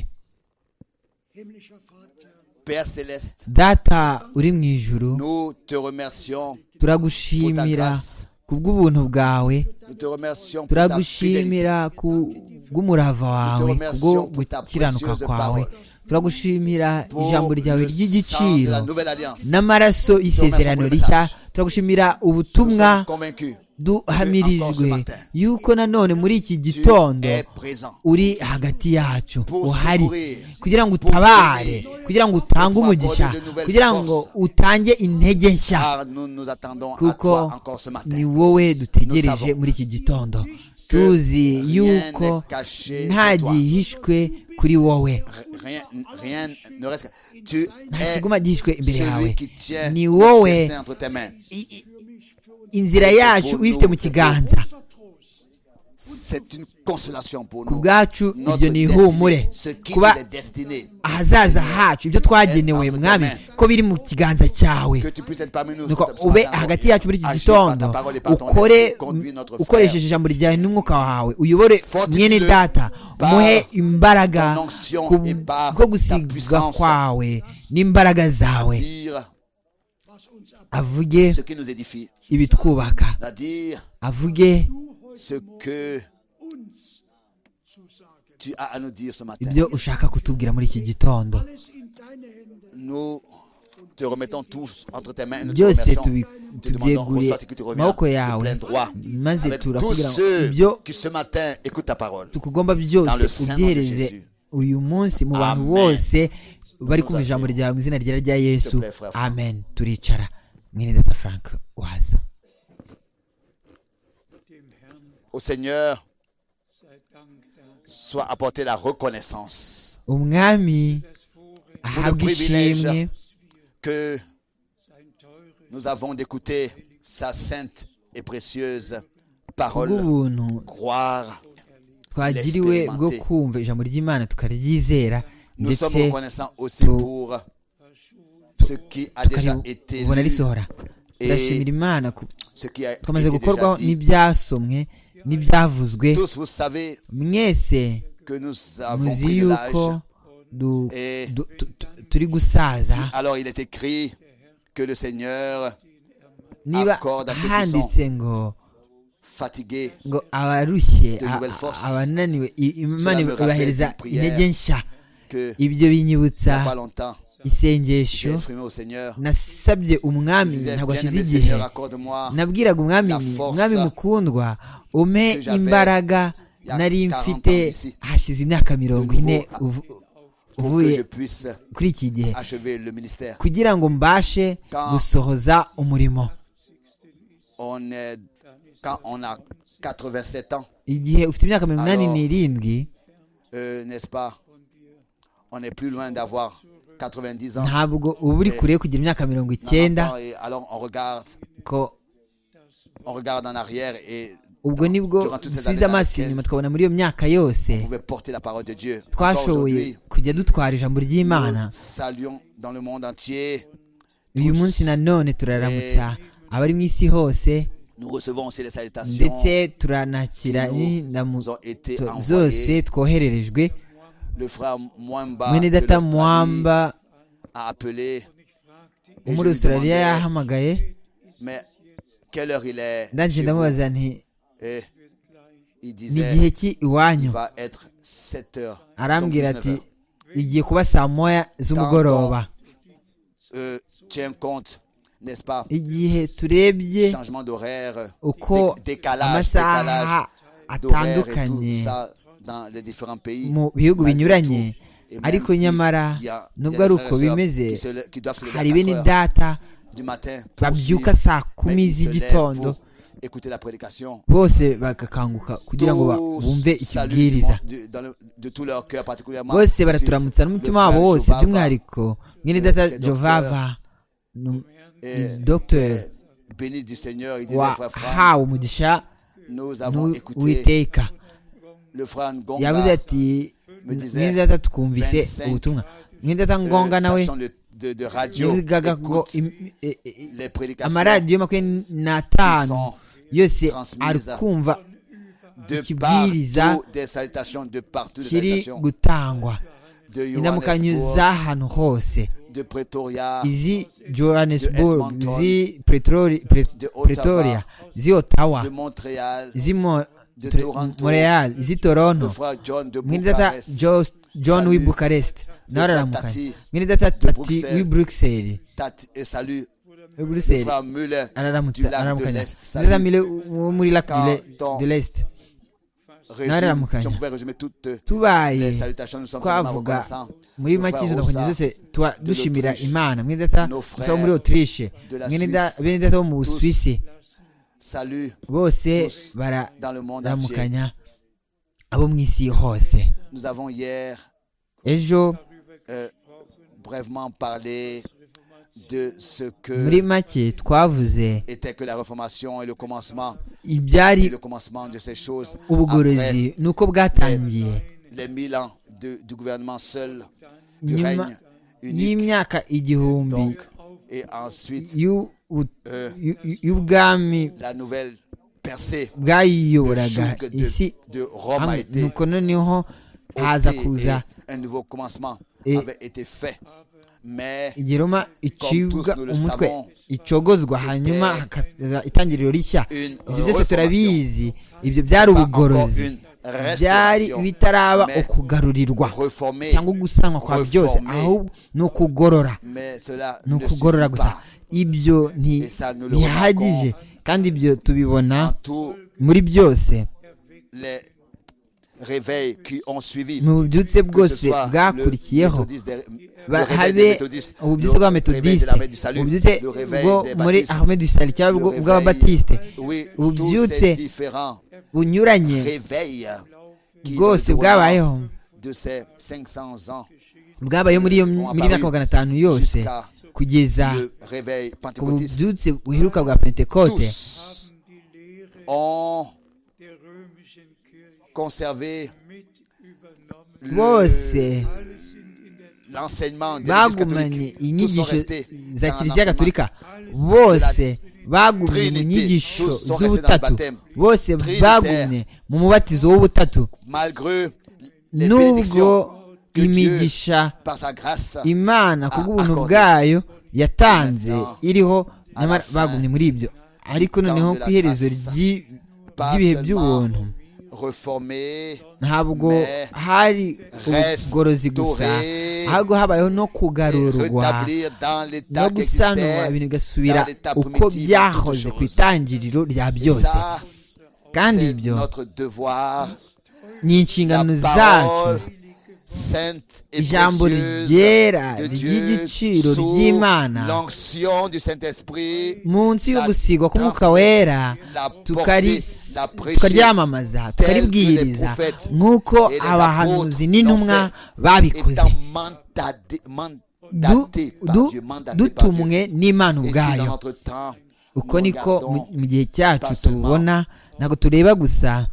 Speaker 1: Père Céleste,
Speaker 4: data uri mu ijuru,
Speaker 1: nous te remercions pour ta
Speaker 4: turagushimira
Speaker 1: grâce.
Speaker 4: kubw'ubuntu bwawe,
Speaker 1: Nous te remercions pour ta fidélité.
Speaker 4: turagushimira kubw'umurava wawe, kubwo gukiranuka kwawe, turagushimira
Speaker 1: Pour
Speaker 4: ijambo ryawe
Speaker 1: le sang de la
Speaker 4: ry'igiciro
Speaker 1: nouvelle alliance.
Speaker 4: n'amaraso y'isezerano rishya, turagushimira
Speaker 1: Nous
Speaker 4: ubutumwa
Speaker 1: sommes convaincus
Speaker 4: duhamirijwe yuko nanone muri iki gitondo
Speaker 1: tu es présent
Speaker 4: uri hagati yacu,
Speaker 1: pour
Speaker 4: uhari
Speaker 1: secourir,
Speaker 4: kugira ngo
Speaker 1: pour
Speaker 4: utabare,
Speaker 1: bénir,
Speaker 4: kugira ngo utange
Speaker 1: pour
Speaker 4: umugisha,
Speaker 1: accorder de nouvelles
Speaker 4: kugira ngo
Speaker 1: forces.
Speaker 4: utange intege nshya,
Speaker 1: car nous nous attendons à
Speaker 4: kuko
Speaker 1: toi encore ce matin.
Speaker 4: ni wowe dutegereje
Speaker 1: Nous savons
Speaker 4: muri iki gitondo. tuzi yuko
Speaker 1: rien n'est caché
Speaker 4: nta
Speaker 1: de toi.
Speaker 4: gihishwe kuri wowe,
Speaker 1: Rien ne reste. Tu
Speaker 4: nta
Speaker 1: es
Speaker 4: kiguma gihishwe imbere yawe.
Speaker 1: celui qui tient
Speaker 4: Ni
Speaker 1: le
Speaker 4: wowe
Speaker 1: destin entre tes mains.
Speaker 4: inzira yacu uyifite mu kiganza.
Speaker 1: c'est une consolation pour
Speaker 4: ku
Speaker 1: nous.
Speaker 4: bwacu
Speaker 1: Notre
Speaker 4: ibyo ni ihumure
Speaker 1: destinée, ce qui
Speaker 4: kuba
Speaker 1: nous est destiné,
Speaker 4: ahazaza hacu ibyo twagenewe mwami ko biri mu kiganza cyawe
Speaker 1: que tu puisses être parmi nous.
Speaker 4: nuko
Speaker 1: ce
Speaker 4: ube
Speaker 1: matin,
Speaker 4: hagati yacu muri iki
Speaker 1: agir par ta
Speaker 4: gitondo
Speaker 1: parole et par ton
Speaker 4: ukore
Speaker 1: esprit, conduis notre frère.
Speaker 4: ukoresheje ijambo ryawe n'umwuka wawe uyobore
Speaker 1: Fortifie-le
Speaker 4: mwene data
Speaker 1: par
Speaker 4: umuhe imbaraga
Speaker 1: ton onction
Speaker 4: ku
Speaker 1: et par
Speaker 4: bwo
Speaker 1: ta
Speaker 4: gusiga
Speaker 1: puissance.
Speaker 4: kwawe n'imbaraga zawe
Speaker 1: Dire
Speaker 4: avuge
Speaker 1: ce qui nous édifie,
Speaker 4: ibitwubaka
Speaker 1: c'est-à-dire
Speaker 4: avuge
Speaker 1: ce que tu as à nous dire ce matin.
Speaker 4: ibyo ushaka kutubwira muri iki gitondo
Speaker 1: Nous te remettons tous entre tes mains et nous te
Speaker 4: byose
Speaker 1: remercions. Te demandons,
Speaker 4: tubyeguriye
Speaker 1: reçois ce qui te revient
Speaker 4: amaboko
Speaker 1: de
Speaker 4: yawe
Speaker 1: plein droit
Speaker 4: maze
Speaker 1: avec tous
Speaker 4: turakubwira ngo
Speaker 1: ceux
Speaker 4: ibyo
Speaker 1: qui ce matin écoutent ta parole.
Speaker 4: tukugomba
Speaker 1: Dans
Speaker 4: byose
Speaker 1: le Saint nom de
Speaker 4: ubyihereze
Speaker 1: Jésus.
Speaker 4: uyu munsi mu bantu
Speaker 1: Amen.
Speaker 4: bose bari kumva
Speaker 1: Nous
Speaker 4: ijambo
Speaker 1: asseyons.
Speaker 4: ryawe mu izina ryera rya yesu
Speaker 1: S'il te plaît, frère Frank.
Speaker 4: amen turicara mwene data frank waza
Speaker 1: Au Seigneur soit apportée la reconnaissance
Speaker 4: umwami ahabwa ishimwe
Speaker 1: que nous avons d'écouter sa sainte et précieuse parole.
Speaker 4: kubw'ubuntu
Speaker 1: Croire.
Speaker 4: twagiriwe bwo kumva ijambo ry'imana tukaryizera
Speaker 1: Nous sommes
Speaker 4: ndetse
Speaker 1: reconnaissants aussi pour ce qui a déjà été
Speaker 4: tukabona
Speaker 1: lu
Speaker 4: risohora turashimira
Speaker 1: et
Speaker 4: imana
Speaker 1: ce qui a
Speaker 4: twamaze
Speaker 1: été
Speaker 4: gukorwaho
Speaker 1: déjà dit.
Speaker 4: n'ibyasomwe n'ibyavuzwe
Speaker 1: Tous vous savez
Speaker 4: mwese
Speaker 1: que nous avons
Speaker 4: muzi
Speaker 1: pris de
Speaker 4: yuko
Speaker 1: l'âge. Et
Speaker 4: turi gusaza
Speaker 1: alors il est écrit que le Seigneur
Speaker 4: niba
Speaker 1: accorde à ceux qui
Speaker 4: handitse ngo
Speaker 1: fatigués
Speaker 4: ngo abarushye
Speaker 1: de nouvelles forces.
Speaker 4: abananiwe imana
Speaker 1: Cela me rappelle
Speaker 4: ibahereza
Speaker 1: une prière
Speaker 4: intege nshya
Speaker 1: que
Speaker 4: ibyo
Speaker 1: il n'y
Speaker 4: binyibutsa
Speaker 1: a pas longtemps j'ai
Speaker 4: isengesho
Speaker 1: exprimé au Seigneur.
Speaker 4: nasabye
Speaker 1: Je
Speaker 4: umwami
Speaker 1: disais,
Speaker 4: ntabwo
Speaker 1: bien
Speaker 4: ashize
Speaker 1: aimé
Speaker 4: igihe
Speaker 1: Seigneur, accorde-moi
Speaker 4: nabwiraga umwami
Speaker 1: la
Speaker 4: nti
Speaker 1: force
Speaker 4: umwami mukundwa umpe
Speaker 1: que j'avais
Speaker 4: imbaraga
Speaker 1: il y a
Speaker 4: nari
Speaker 1: 40
Speaker 4: mfite
Speaker 1: ans ici.
Speaker 4: hashize imyaka mirongo ine
Speaker 1: pour que
Speaker 4: uvuye
Speaker 1: je puisse
Speaker 4: kuri iki gihe
Speaker 1: achever le ministère.
Speaker 4: kugira ngo mbashe
Speaker 1: Quand-
Speaker 4: gusohoza umurimo
Speaker 1: Quand on a 87 ans,
Speaker 4: igihe ufite imyaka mirongo inani
Speaker 1: Alors-
Speaker 4: n'irindwi
Speaker 1: n'est-ce pas, on est plus loin d'avoir 90 ans.
Speaker 4: ntabwo uba uri kure yo kugira imyaka mirongo icyenda
Speaker 1: Et alors
Speaker 4: ko
Speaker 1: on regarde en arrière et
Speaker 4: ubwo nibwo
Speaker 1: durant toutes ces
Speaker 4: dusubiza
Speaker 1: années dans
Speaker 4: amaso
Speaker 1: lesquelles
Speaker 4: inyuma tukabona muri iyo myaka yose
Speaker 1: on pouvait porter la parole de Dieu. Encore
Speaker 4: twashoboye
Speaker 1: aujourd'hui,
Speaker 4: kujya dutwara ijambo ry'imana
Speaker 1: nous saluons dans le monde entier.
Speaker 4: uyu munsi nanone turaramutsa abari mu isi hose
Speaker 1: Nous recevons aussi les salutations
Speaker 4: ndetse turanakira
Speaker 1: qui
Speaker 4: indamu
Speaker 1: nous ont été
Speaker 4: zose
Speaker 1: envoyées.
Speaker 4: twohererejwe
Speaker 1: Le frère Mwamba
Speaker 4: mwene
Speaker 1: de
Speaker 4: data
Speaker 1: l'Australie
Speaker 4: mwamba
Speaker 1: a appelé. Et
Speaker 4: wo
Speaker 1: je
Speaker 4: muri
Speaker 1: lui
Speaker 4: australia
Speaker 1: demandais,
Speaker 4: yahamagaye
Speaker 1: mais quelle heure il est
Speaker 4: ndangije
Speaker 1: chez vous?
Speaker 4: ndamubaza nti
Speaker 1: Et il
Speaker 4: ni
Speaker 1: disait
Speaker 4: igihe ki iwanyu
Speaker 1: il va être 7 heures. Donc
Speaker 4: arambwira
Speaker 1: 19
Speaker 4: ati
Speaker 1: heures.
Speaker 4: igiye kuba saa moya z'umugoroba
Speaker 1: Tiens compte, n'est-ce pas,
Speaker 4: igihe turebye
Speaker 1: changement d'horaire,
Speaker 4: uko
Speaker 1: décalage
Speaker 4: amasaha
Speaker 1: d'horaire et tout
Speaker 4: atandukanye
Speaker 1: ça dans les différents pays.
Speaker 4: mu bihugu
Speaker 1: Malgré
Speaker 4: binyuranye
Speaker 1: tout, et même
Speaker 4: ariko
Speaker 1: si
Speaker 4: nyamara
Speaker 1: il y a
Speaker 4: nubwo
Speaker 1: des
Speaker 4: ari
Speaker 1: frères
Speaker 4: uko
Speaker 1: et sœurs
Speaker 4: bimeze
Speaker 1: qui doivent se lever à
Speaker 4: hari
Speaker 1: 4
Speaker 4: bene
Speaker 1: heures
Speaker 4: data
Speaker 1: du matin pour
Speaker 4: babyuka
Speaker 1: suivre,
Speaker 4: saa
Speaker 1: mais
Speaker 4: kumi
Speaker 1: ils se lèvent
Speaker 4: z'igitondo
Speaker 1: pour écouter la prédication.
Speaker 4: bose bagakanguka kugira ngo bumve
Speaker 1: Tous saluent
Speaker 4: ikibwiriza
Speaker 1: de tout leur cœur particulièrement.
Speaker 4: bose
Speaker 1: aussi
Speaker 4: baraturamutsa n'umutima
Speaker 1: le
Speaker 4: wabo
Speaker 1: frère
Speaker 4: wose
Speaker 1: Jovava,
Speaker 4: by'umwihariko mwene data
Speaker 1: qui est
Speaker 4: jovava dogiteri
Speaker 1: béni du Seigneur, il disait frère Franck,
Speaker 4: wahawe umugisha
Speaker 1: nous avons écouté
Speaker 4: n'uwiteka
Speaker 1: le frère
Speaker 4: yavuze
Speaker 1: Ngonga
Speaker 4: ati
Speaker 1: me disait,
Speaker 4: mwene data twumvise
Speaker 1: 25
Speaker 4: ubutumwa mwene data ngonga nawe
Speaker 1: station de radio
Speaker 4: yavugaga ngo
Speaker 1: écoute les prédications
Speaker 4: amaradiyo makumyabiri n'atanu
Speaker 1: sont
Speaker 4: yose
Speaker 1: transmises
Speaker 4: ari kumva
Speaker 1: de
Speaker 4: ikibwiriza
Speaker 1: partout, des salutations de partout, des
Speaker 4: kiri
Speaker 1: salutations
Speaker 4: gutangwa
Speaker 1: de
Speaker 4: indamukanyo
Speaker 1: Johannesburg,
Speaker 4: z'ahantu hose
Speaker 1: de Pretoria,
Speaker 4: izi johannesburg
Speaker 1: de Edmonton,
Speaker 4: izi
Speaker 1: de Ottawa,
Speaker 4: pretoria izi ottawa
Speaker 1: de Montréal,
Speaker 4: izi
Speaker 1: de Toronto,
Speaker 4: montreal izi
Speaker 1: le
Speaker 4: toronto
Speaker 1: frère John de
Speaker 4: mwene data
Speaker 1: Bucarest,
Speaker 4: john w'i
Speaker 1: Salut.
Speaker 4: bukarest nawe
Speaker 1: frère
Speaker 4: araramukanye
Speaker 1: Tati
Speaker 4: mwene data
Speaker 1: de
Speaker 4: tati
Speaker 1: Bruxelles.
Speaker 4: w'i bruxelles
Speaker 1: et salut
Speaker 4: w'i
Speaker 1: le
Speaker 4: bruxelles
Speaker 1: frère Müller du
Speaker 4: araramutsa
Speaker 1: lac de
Speaker 4: araramukanya
Speaker 1: l'Est.
Speaker 4: mwene data
Speaker 1: Salut.
Speaker 4: mile wo muri lac
Speaker 1: Quand
Speaker 4: de l'est
Speaker 1: Résume,
Speaker 4: araramukanya.
Speaker 1: si on pouvait résumer toutes les
Speaker 4: tubaye
Speaker 1: salutations, nous sommes vraiment
Speaker 4: twavuga
Speaker 1: reconnaissants.
Speaker 4: muri
Speaker 1: Le
Speaker 4: make
Speaker 1: frère
Speaker 4: izo ndakonyi
Speaker 1: Rosa
Speaker 4: zose tuba
Speaker 1: de
Speaker 4: dushimira
Speaker 1: l'Autriche,
Speaker 4: imana mwene data
Speaker 1: nos
Speaker 4: usaba
Speaker 1: frères
Speaker 4: muri autriche
Speaker 1: de la
Speaker 4: bene
Speaker 1: Suisse,
Speaker 4: data bo mu busuwisi
Speaker 1: salut
Speaker 4: bose
Speaker 1: tous dans le monde entier.
Speaker 4: bararamukanya abo mu isi hose
Speaker 1: Nous avons hier
Speaker 4: ejo
Speaker 1: brièvement parlé de ce
Speaker 4: muri
Speaker 1: que
Speaker 4: make twavuze
Speaker 1: était que la réformation et le commencement
Speaker 4: ibyari
Speaker 1: de ces choses
Speaker 4: ubugorozi nuko bwatangiye
Speaker 1: les 1000 ans du gouvernement seul du
Speaker 4: nyuma
Speaker 1: règne unique
Speaker 4: y'imyaka igihumbi
Speaker 1: donc et ensuite
Speaker 4: y'ubwami
Speaker 1: la nouvelle percée
Speaker 4: bwayiyoboraga isi
Speaker 1: de Rome a été
Speaker 4: nuko noneho haza
Speaker 1: ôtée
Speaker 4: kuza
Speaker 1: et un nouveau commencement
Speaker 4: et
Speaker 1: avait été fait mais
Speaker 4: igihe Roma icibwa
Speaker 1: tous nous le
Speaker 4: umutwe
Speaker 1: savons,
Speaker 4: icogozwa hanyuma hakaza itangiriro rishya
Speaker 1: une
Speaker 4: ibyo byose
Speaker 1: reformation.
Speaker 4: turabizi ibyo byari
Speaker 1: pas encore
Speaker 4: ubugorozi
Speaker 1: une
Speaker 4: byari
Speaker 1: restauration
Speaker 4: bitaraba
Speaker 1: mais
Speaker 4: ukugarurirwa
Speaker 1: reformer
Speaker 4: cyangwa gusanwa kwa byose ahubwo ni ukugorora
Speaker 1: mais cela
Speaker 4: ni
Speaker 1: ne
Speaker 4: ukugorora
Speaker 1: suffit
Speaker 4: gusa
Speaker 1: pas
Speaker 4: ibyo
Speaker 1: et ça nous le
Speaker 4: ntihagije kandi ibyo tubibona
Speaker 1: en tous
Speaker 4: muri byose
Speaker 1: les réveils qui ont suivi
Speaker 4: mu bubyutse
Speaker 1: que ce
Speaker 4: bwose
Speaker 1: soit
Speaker 4: bwakurikiyeho
Speaker 1: le réveil
Speaker 4: habe
Speaker 1: des méthodistes,
Speaker 4: ububyutse bwa
Speaker 1: le réveil de
Speaker 4: metodiste
Speaker 1: l'armée du salut,
Speaker 4: ububyutse
Speaker 1: le réveil
Speaker 4: bwo
Speaker 1: des
Speaker 4: muri
Speaker 1: baptistes,
Speaker 4: ahmed du sali cyangwa
Speaker 1: le réveil,
Speaker 4: bw'ababatiste
Speaker 1: oui, tous
Speaker 4: ububyutse
Speaker 1: ces différents
Speaker 4: bunyuranye
Speaker 1: réveils qui
Speaker 4: bwose
Speaker 1: au
Speaker 4: bwabayeho
Speaker 1: moment de ces 500 ans
Speaker 4: bwabayeho muri myaka 500 yose
Speaker 1: jusqu'à
Speaker 4: kugeza
Speaker 1: le réveil
Speaker 4: ku
Speaker 1: pentecôtiste,
Speaker 4: bubyutse buheruka bwa pentekote
Speaker 1: tous ont conservé
Speaker 4: bose
Speaker 1: l'enseignement de l'Église
Speaker 4: bagumanye
Speaker 1: catholique. Tous sont
Speaker 4: inyigisho
Speaker 1: restés
Speaker 4: za
Speaker 1: dans
Speaker 4: kiliziya
Speaker 1: l'enseignement
Speaker 4: gatolika bose bagumye mu
Speaker 1: Trinité.
Speaker 4: nyigisho
Speaker 1: Tous sont restés dans le
Speaker 4: z'ubutatu
Speaker 1: baptême
Speaker 4: bose
Speaker 1: trinitaire.
Speaker 4: bagumye mu mubatizo w'ubutatu
Speaker 1: malgré les
Speaker 4: nubwo
Speaker 1: bénédictions que Dieu,
Speaker 4: imigisha
Speaker 1: par sa grâce,
Speaker 4: imana ku bw'ubuntu
Speaker 1: accordé.
Speaker 4: bwayo yatanze
Speaker 1: Maintenant,
Speaker 4: iriho nyamara
Speaker 1: fin
Speaker 4: bagumye muri ibyo ariko
Speaker 1: du
Speaker 4: noneho
Speaker 1: temps de
Speaker 4: ku
Speaker 1: la
Speaker 4: iherezo
Speaker 1: grâce, pas
Speaker 4: ry'ibihe
Speaker 1: seulement
Speaker 4: by'ubuntu
Speaker 1: reformé,
Speaker 4: ntabwo
Speaker 1: mais
Speaker 4: hari ubugorozi gusa
Speaker 1: restaurer
Speaker 4: ahubwo habayeho no
Speaker 1: et
Speaker 4: kugarurwa
Speaker 1: rétablir dans
Speaker 4: no
Speaker 1: l'état qui
Speaker 4: gusanwa
Speaker 1: existait.
Speaker 4: ibintu bigasubira
Speaker 1: dans l'état
Speaker 4: uko
Speaker 1: primitif
Speaker 4: byahoze
Speaker 1: de
Speaker 4: ku
Speaker 1: toutes
Speaker 4: itangiriro rya
Speaker 1: Et
Speaker 4: byose
Speaker 1: ça,
Speaker 4: kandi
Speaker 1: c'est
Speaker 4: ibyo
Speaker 1: notre devoir.
Speaker 4: ni
Speaker 1: La
Speaker 4: inshingano
Speaker 1: parole
Speaker 4: zacu
Speaker 1: sainte et
Speaker 4: ijambo
Speaker 1: précieuse
Speaker 4: ryera
Speaker 1: de Dieu
Speaker 4: ry'igiciro
Speaker 1: sous
Speaker 4: ry'imana
Speaker 1: l'onction du Saint-Esprit,
Speaker 4: munsi yo
Speaker 1: la
Speaker 4: gusigwa k'umwuka
Speaker 1: transmettre,
Speaker 4: wera
Speaker 1: la porter, la prêcher,
Speaker 4: tukaryamamaza tukaribwiriza
Speaker 1: prophètes
Speaker 4: nk'uko
Speaker 1: et les
Speaker 4: abahanuzi
Speaker 1: apôtres
Speaker 4: n'intumwa
Speaker 1: l'ont
Speaker 4: babikoze
Speaker 1: étant mandatés par Dieu, mandatés par Dieu.
Speaker 4: dutumwe n'imana
Speaker 1: Et si dans
Speaker 4: ubwayo
Speaker 1: notre temps,
Speaker 4: uko
Speaker 1: nous
Speaker 4: niko
Speaker 1: regardons
Speaker 4: mu gihe cyacu
Speaker 1: pas seulement
Speaker 4: tubona ntabwo tureba gusa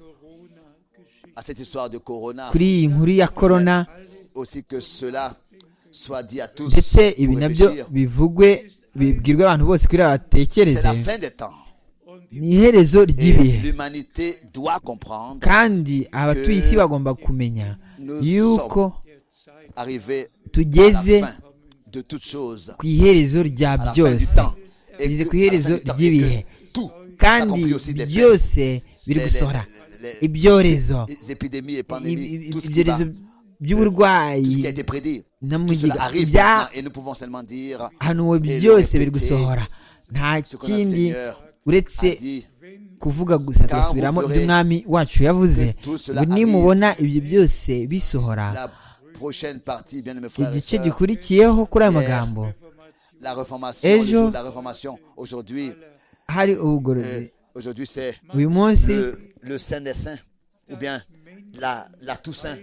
Speaker 1: à cette histoire de Corona,
Speaker 4: kuri iyi nkuru ya korona
Speaker 1: aussi que cela soit dit à tous
Speaker 4: ndetse ibi
Speaker 1: pour
Speaker 4: nabyo
Speaker 1: réfléchir.
Speaker 4: bivugwe bibwirwe abantu bose kugira
Speaker 1: C'est
Speaker 4: batekereze
Speaker 1: la fin des temps.
Speaker 4: ni iherezo
Speaker 1: Et
Speaker 4: ry'ibihe
Speaker 1: l'humanité doit comprendre
Speaker 4: kandi abatuye isi bagomba kumenya
Speaker 1: nous
Speaker 4: yuko
Speaker 1: arriver à la
Speaker 4: tugeze
Speaker 1: fin de toutes choses,
Speaker 4: ku iherezo rya
Speaker 1: à la fin du
Speaker 4: byose
Speaker 1: temps. Et
Speaker 4: tugeze
Speaker 1: que-
Speaker 4: ku
Speaker 1: à la fin
Speaker 4: iherezo
Speaker 1: du temps, et
Speaker 4: ry'ibihe
Speaker 1: que tout, y
Speaker 4: kandi
Speaker 1: compris aussi des
Speaker 4: byose
Speaker 1: pestes,
Speaker 4: biri gusohora
Speaker 1: les
Speaker 4: ibyorezo
Speaker 1: épidémies et pandémies, tout ce qui
Speaker 4: ibyorezo
Speaker 1: va, tout ce
Speaker 4: by'uburwayi
Speaker 1: qui a été prédit,
Speaker 4: na
Speaker 1: tout
Speaker 4: mugiga
Speaker 1: cela arrive
Speaker 4: ibya
Speaker 1: maintenant et nous pouvons seulement dire
Speaker 4: hanuwe
Speaker 1: et le
Speaker 4: byose biri
Speaker 1: répéter,
Speaker 4: gusohora nta
Speaker 1: ce que notre
Speaker 4: kindi
Speaker 1: Seigneur
Speaker 4: uretse
Speaker 1: a dit.
Speaker 4: kuvuga gusa tugasubiramo
Speaker 1: vous
Speaker 4: ibyo
Speaker 1: verrez
Speaker 4: umwami wacu yavuze
Speaker 1: que tout cela
Speaker 4: ngo nimubona ibyo byose bisohora
Speaker 1: La prochaine partie, bien mes frères et
Speaker 4: igice
Speaker 1: sœurs,
Speaker 4: gikurikiyeho kuri aya
Speaker 1: Hier,
Speaker 4: magambo
Speaker 1: la réformation,
Speaker 4: Ejo,
Speaker 1: le jour de la réformation, aujourd'hui,
Speaker 4: hari ubugorozi
Speaker 1: aujourd'hui c'est
Speaker 4: uyu munsi
Speaker 1: le Saint des Saints, ou bien la Toussaint,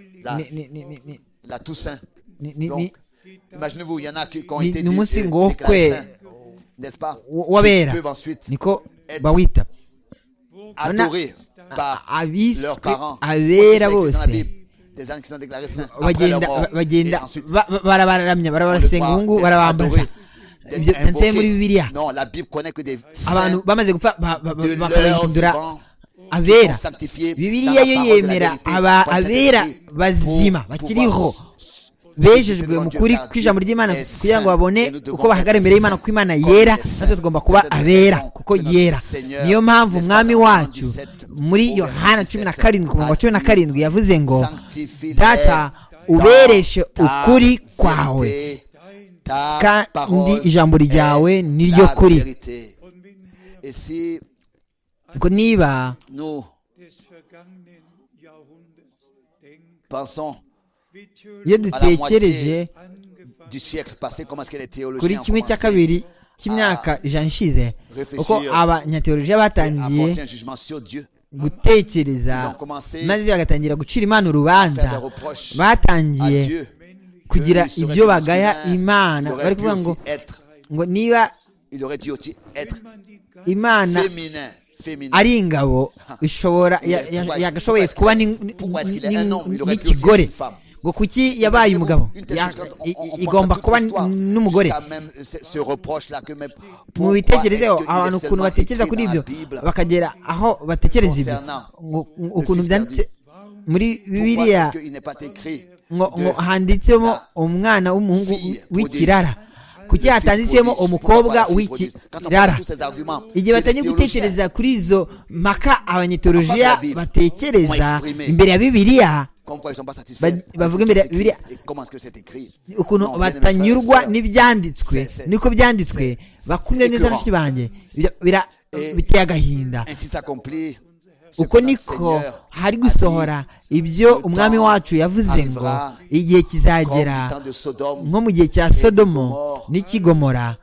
Speaker 1: la Toussaint. Donc, imaginez-vous, il y en a qui ont été
Speaker 4: ni umunsi ngo wo
Speaker 1: déclarés
Speaker 4: kwe
Speaker 1: saints, n'est-ce pas?
Speaker 4: w'abera
Speaker 1: Qui peuvent ensuite
Speaker 4: niko bawita
Speaker 1: adorés par
Speaker 4: abiswe
Speaker 1: leurs parents.
Speaker 4: abera
Speaker 1: Moi, je sais que c'est dans la
Speaker 4: bose
Speaker 1: Bible, des gens qui sont déclarés saints après leur mort.
Speaker 4: bagenda
Speaker 1: Et ensuite,
Speaker 4: barabaramya barabasenga ubungu barabambaza ibyo byanditse muri bibiliya
Speaker 1: non, la Bible connaît que des
Speaker 4: abantu
Speaker 1: saints
Speaker 4: bamaze gupfa
Speaker 1: de leur
Speaker 4: bakabahindura
Speaker 1: vivant
Speaker 4: abera
Speaker 1: sont sanctifiés
Speaker 4: bibiliya
Speaker 1: dans la
Speaker 4: yo
Speaker 1: parole de la
Speaker 4: yemera
Speaker 1: vérité,
Speaker 4: aba
Speaker 1: par le
Speaker 4: abera
Speaker 1: Saint-Esprit,
Speaker 4: bazima
Speaker 1: pour
Speaker 4: bakiriho
Speaker 1: pouvoir
Speaker 4: bejejwe mu kuri kw'ijambo ry'imana kugira ngo babone uko bahagarara imbere y'imana kuko imana yera natwe tugomba kuba abera kuko yera niyo mpamvu umwami wacu muri yohana 17 ku murongo wa 17 yavuze ngo data ubereshe ukuri kwawe kandi ijambo ryawe ni ryo kuri ngo niba iyo dutekereje kuri kimwe cya kabiri cy'imyaka ijana ishize uko abanyateolojiya batangiye gutekereza maze bagatangira gucira imana urubanza batangiye kugira ibyo bagaya imana bari kuvuga ngo ngo niba
Speaker 1: il aurait dû aussi être
Speaker 4: imana
Speaker 1: féminin.
Speaker 4: ari ingabo yagashoboye kuba n'ikigore ngo kuki yabaye umugabo igomba kuba n'umugore. mu bitekerezeho abantu ukuntu batekereza kuri ibyo bakagera aho batekereza ibyo ukuntu byanditse muri bibiliya ngo handitsemo umwana w'umuhungu w'ikirara, kuki hatanditsemo umukobwa w'ikirara. igihe batangiye gutekereza kuri izo mpaka abanyetolojiya batekereza imbere ya bibiliya, bavuga imbere ya bibiliya ukuntu batanyurwa n'ibyanditswe niko byanditswe, bakumwe neza bashiki banjye, biteye agahinda. uko niko hari gusohora ibyo umwami wacu yavuze ngo igihe kizagera nko mu gihe cya Sodomo n'ikigomora,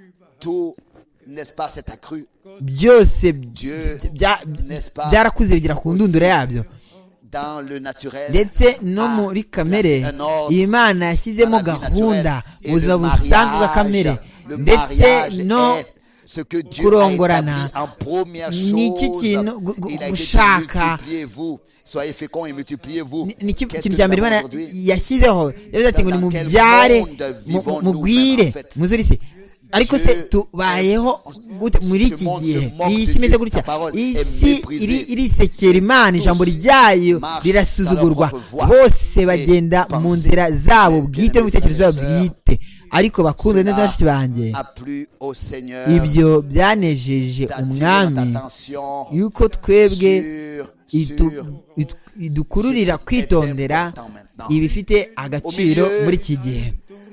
Speaker 4: byose byarakuze bigera ku ndunduro yabyo. ndetse no muri kamere Imana yashyizemo gahunda mu buzima busanzwe bwa kamere, ndetse no kurongorana ni iki kintu gushaka ni ikintu cya mbere Imana yashyizeho. rero ati ngo nimubyare mugwire muzure isi. ariko se tubayeho muri iki gihe iyi si imeze gutya, isi irisekera Imana, ijambo ryayo rirasuzugurwa, bose bagenda mu nzira zabo bwite no mu bitekerezo byabo bwite. ariko bakundwa neza bashiki banjye, ibyo byanejeje umwami yuko twebwe idukururira kwitondera ibifite agaciro muri iki gihe.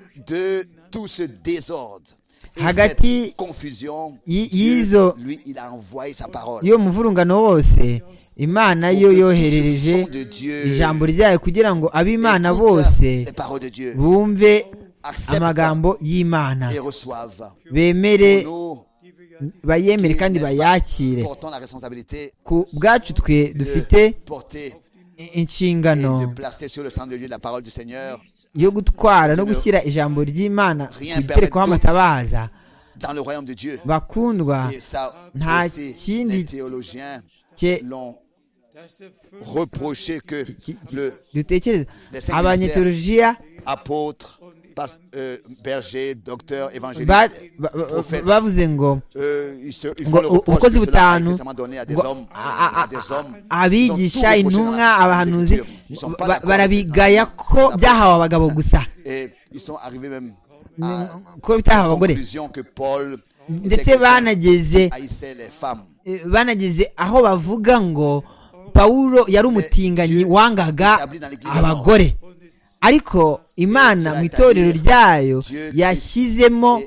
Speaker 4: hagati y'izo yo muvurungano wose, Imana yo yoherereje ijambo ryayo kugira ngo ab'Imana bose bumve amagambo y'Imana, bemere bayemere kandi bayakire. ku bwacu twe dufite inshingano yo gutwara no gushyira ijambo ry'Imana kwiterekaho amatabaza. bakundwa, nta kindi dutekereza. abanyetolojiya bavuze ngo ubukozi butanu, abigisha, intumwa, abahanuzi barabigaya ko byahawe abagabo gusa, ko bitahawe abagore. ndetse banageze aho bavuga ngo Pawulo yari umutinganyi wangaga abagore. ariko Imana mu itorero ryayo yashyizemo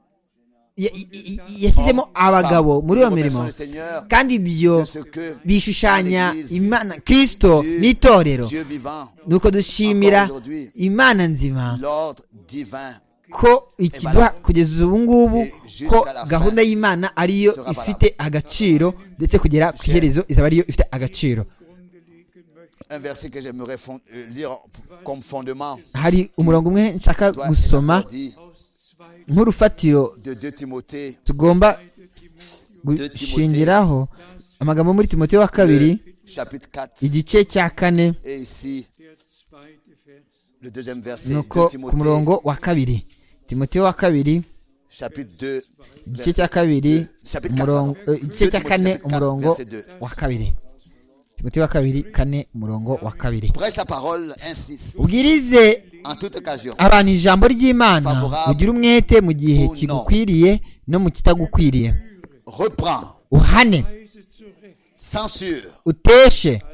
Speaker 4: abagabo muri iyo mirimo, kandi ibyo bishushanya Imana Kristo n'itorero. nuko dushimira Imana nzima ko ikiduha kugeza ubu ngubu ko gahunda y'Imana ariyo ifite agaciro, ndetse kugera ku iherezo izaba ariyo ifite agaciro. hari umurongo umwe nshaka gusoma nk'urufatiro tugomba gushingiraho, amagambo muri Timoteyo wa kabiri igice cya 4, nuko ku murongo wa 2. Timoteyo wa kabiri igice cya 2 igice cya 4 umurongo wa 2. Timoteyo wa kabiri 4 umurongo wa 2. ubwirize abantu ijambo ry'Imana, ugire umwete mu gihe kigukwiriye no mu kitagukwiriye. uhane, uteshe,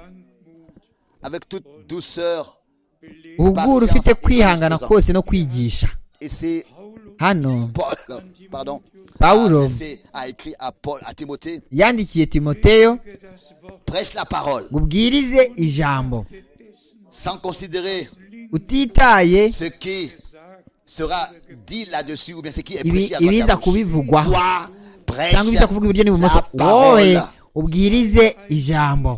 Speaker 4: ubwura ufite kwihangana kose no kwigisha. hano Pawulo yandikiye Timoteyo ubwirize ijambo utitaye ibiza kubivugwaho cyangwa ibiza kuvuga iburyo n'ibumoso. wowe ubwirize ijambo,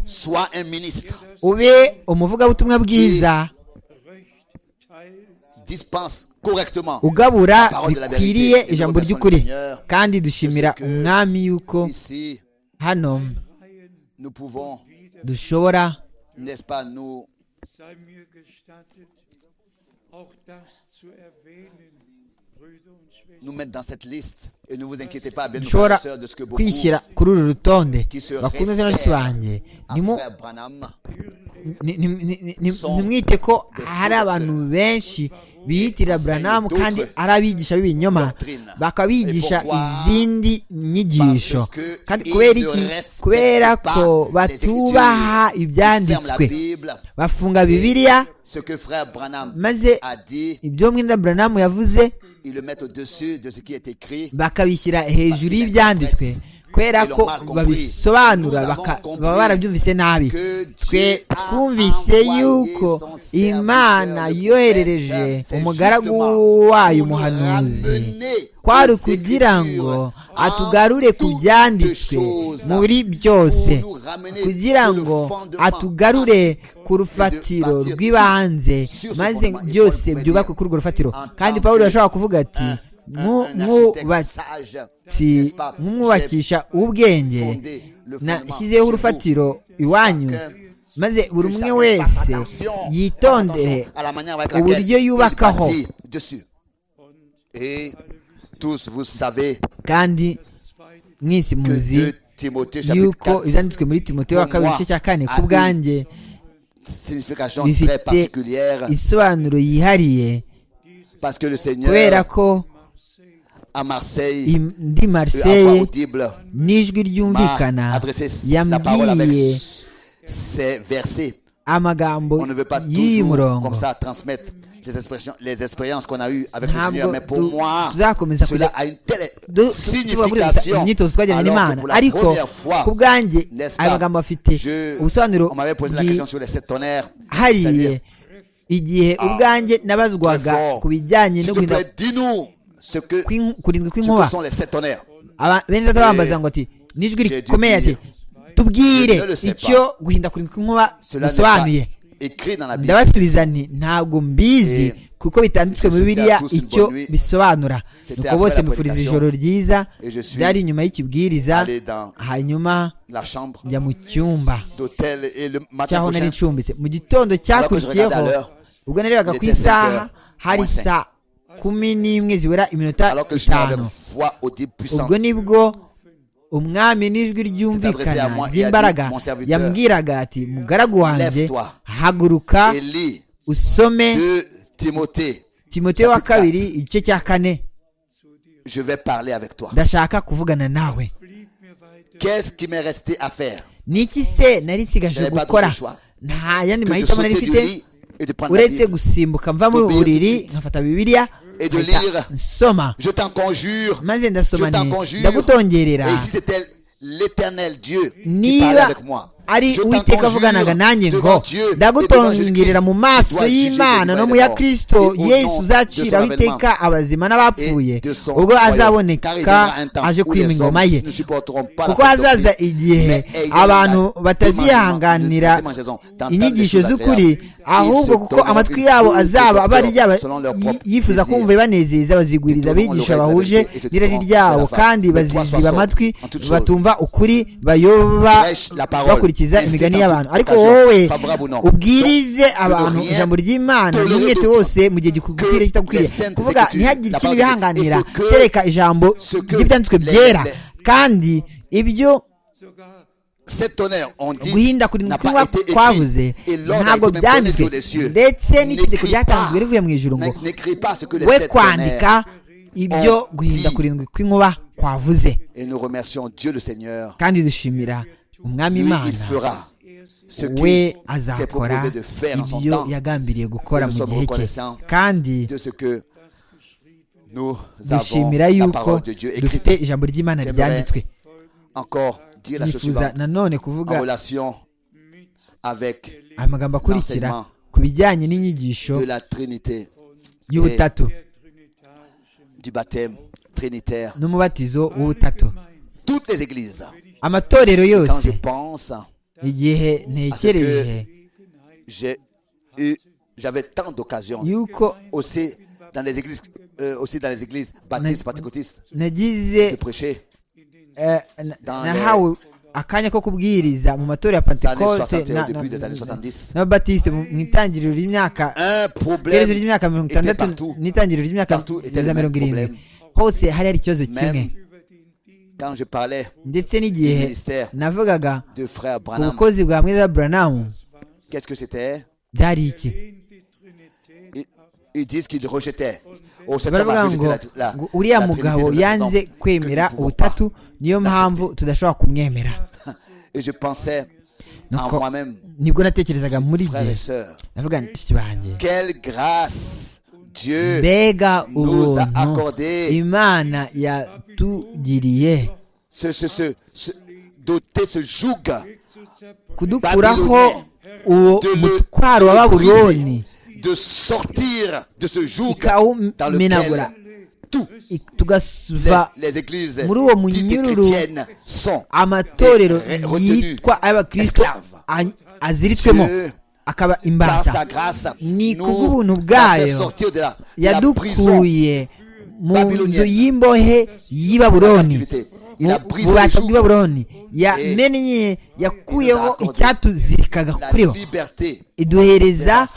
Speaker 4: ube umuvugabutumwa bwiza
Speaker 1: correctement
Speaker 4: ugabura
Speaker 1: la parole de la vérité.
Speaker 4: bikwiriye
Speaker 1: Et nous
Speaker 4: ijambo
Speaker 1: remercions
Speaker 4: ry'ukuri
Speaker 1: le Seigneur
Speaker 4: kandi dushimira
Speaker 1: de ce que
Speaker 4: umwami yuko
Speaker 1: ici
Speaker 4: hano
Speaker 1: nous pouvons,
Speaker 4: dushobora
Speaker 1: n'est-ce pas, nous
Speaker 2: sei mir gestattet, auch das zu erwähnen, Brüder und Schwestern.
Speaker 1: nous mettre dans cette liste et ne vous inquiétez pas, bien nous
Speaker 4: dushobora
Speaker 1: frères et sœurs, de ce que beaucoup
Speaker 4: kwishyira kuri uru rutonde
Speaker 1: qui se
Speaker 4: bakunze n'abashiki
Speaker 1: réfèrent
Speaker 4: banjye
Speaker 1: à frère Branham
Speaker 4: ntimwite ko hari abantu benshi biyitirira buranamu kandi ari abigisha b'ibinyoma bakaba bigisha izindi nyigisho kandi kubera iki kubera ko batubaha ibyanditswe bafunga bibiliya
Speaker 1: ce que frère Branham
Speaker 4: maze
Speaker 1: a dit,
Speaker 4: ibyo mwenda buranamu yavuze
Speaker 1: ils le mettent au-dessus de ce qui est écrit.
Speaker 4: bakabishyira hejuru y'ibyanditswe kubera ko babisobanura baba barabyumvise nabi twe twumvise yuko imana yoherereje umugaragu wayo umuhanuzi kwari ukugira ngo atugarure ku byanditswe muri byose kugira ngo atugarure ku rufatiro rw'ibanze maze byose byubakwe kuri urwo rufatiro kandi pawulo yashobora kuvuga ati nk'umwubakisha ubwenge nashyizeho urufatiro iwanyu maze buri umwe wese yitondere uburyo yubakaho kandi mwese muzi yuko ibyanditswe muri timoteyo wa kabiri igice cya kane ku bwanjye bifite isobanuro yihariye kubera ko ndi Marseille n'ijwi ryumvikana yambwiye amagambo y'uyu murongo
Speaker 1: les expériences qu'on a eues avec le Seigneur, mais pour moi,
Speaker 4: tuzakomeza
Speaker 1: cela a une telle signification.
Speaker 4: imyitozo twajyanye n'Imana ariko ku bwanjye aya magambo afite ubusobanuro hariye igihe ubwanjye nabazwaga ku bijyanye no kurindwi kw'inkuba bene data bambaza ngo ati n'ijwi rikomeye ati tubwire icyo guhinda kurindwi kw'inkuba bisobanuye ndabasubiza nti ntabwo mbizi kuko bitanditswe muri Bibiliya icyo bisobanura nuko bose mbifuriza ijoro ryiza byari inyuma y'ikibwiriza hanyuma njya mu cyumba cyaho nari ncumbitse mu gitondo cyakurikiyeho ubwo narebaga ku isaha hari saa 11 zibura iminota 5 ubwo nibwo umwami n'ijwi ryumvikana ry'imbaraga yambwiraga ati mugaragu wanjye haguruka usome timoteyo wa kabiri igice cya 4 ndashaka kuvugana nawe niki se nari nsigaje gukora nta yandi mahitamo nari mfite uretse gusimbuka mva mu buriri nkafata bibiliya nsoma maze ndasoma ndagutongerera niba ari uwiteka avuganaga nanjye ngo ndagutongerera mu maso y'Imana no mu ya Kristo Yesu uzaciraho iteka abazima n'abapfuye ubwo azaboneka aje kwima ingoma ye kuko hazaza igihe abantu batazihanganira inyigisho z'ukuri ahubwo kuko amatwi yabo azaba abari yifuza kumva banezeza bazigwiriza abigisha bahuje n'irari ryabo kandi baziziba amatwi batumva ukuri bayoba bakurikiza imigani y'abantu ariko wowe ubwirize abantu ijambo ry'Imana n'umwete wose mu gihe gikukwiriye kitagukwiriye kuvuga ntihagire ikindi bihanganira kereka ijambo ry'ibyanditswe byera kandi ibyo guhinda kurindwi kw'inkuba kwavuze ntabwo byanditswe ndetse n'itegeko ryatanzwe rivuye mu ijuru ngo we kwandika ibyo guhinda kurindwi kw'inkuba kwavuze kandi dushimira umwami Imana we azakora ibyo yagambiriye gukora mu gihe cye kandi dushimira yuko dufite ijambo ry'Imana ryanditswe nifuza nanone kuvuga amagambo akurikira ku bijyanye n'inyigisho y'ubutatu n'umubatizo w'ubutatu amatorero yose igihe ntekereje yuko
Speaker 1: dans les églises, aussi dans les églises baptistes, pentecôtistes,
Speaker 4: nagize
Speaker 1: de prêcher
Speaker 4: nahawe akanya ko kubwiriza mu matorero ya Pentecote n'ababatiste mu itangiriro ry'imyaka ry'imyaka 60 n'itangiriro ry'imyaka 70 hose hari ikibazo kimwe. Ndetse n'igihe navugaga ku bukozi bwa mweza Branham, byari iki? baravuga ngo uriya mugabo yanze kwemera ubutatu, niyo mpamvu tudashobora kumwemera. Nibwo natekerezaga muri bye, navuga nti banjye, mbega ubuntu Imana yatugiriye kudukuraho uwo mutwaro wa Babuloni, ikawumenagura tugasuva muri uwo munyururu amatorero yitwa ay'abakristo aziritswemo akaba imbata. Ni kubw'ubuntu bwayo yadukuye mu nzu y'imbohe y'i Babuloni, mu bubata bw'i Babuloni, yamenye yakuyeho icyatuzirikaga kuri bo, iduhereza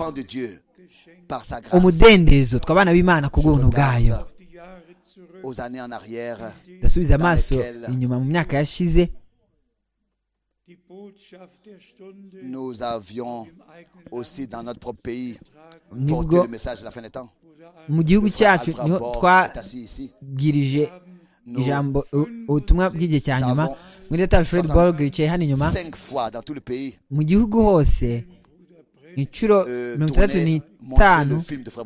Speaker 4: umudendezo tw'abana b'Imana kubw'ubuntu bwayo. Ndasubiza amaso inyuma mu myaka yashize,
Speaker 1: nous avions aussi dans notre propre pays
Speaker 4: nibwo
Speaker 1: porté le message de la fin des temps.
Speaker 4: mu gihugu cyacu niho twabwirije ijambo ubutumwa bw'igihe cya nyuma. muri Dr. Alfred Borg yicaye hano inyuma.
Speaker 1: 5 fois dans tout le pays,
Speaker 4: mu gihugu hose inshuro 65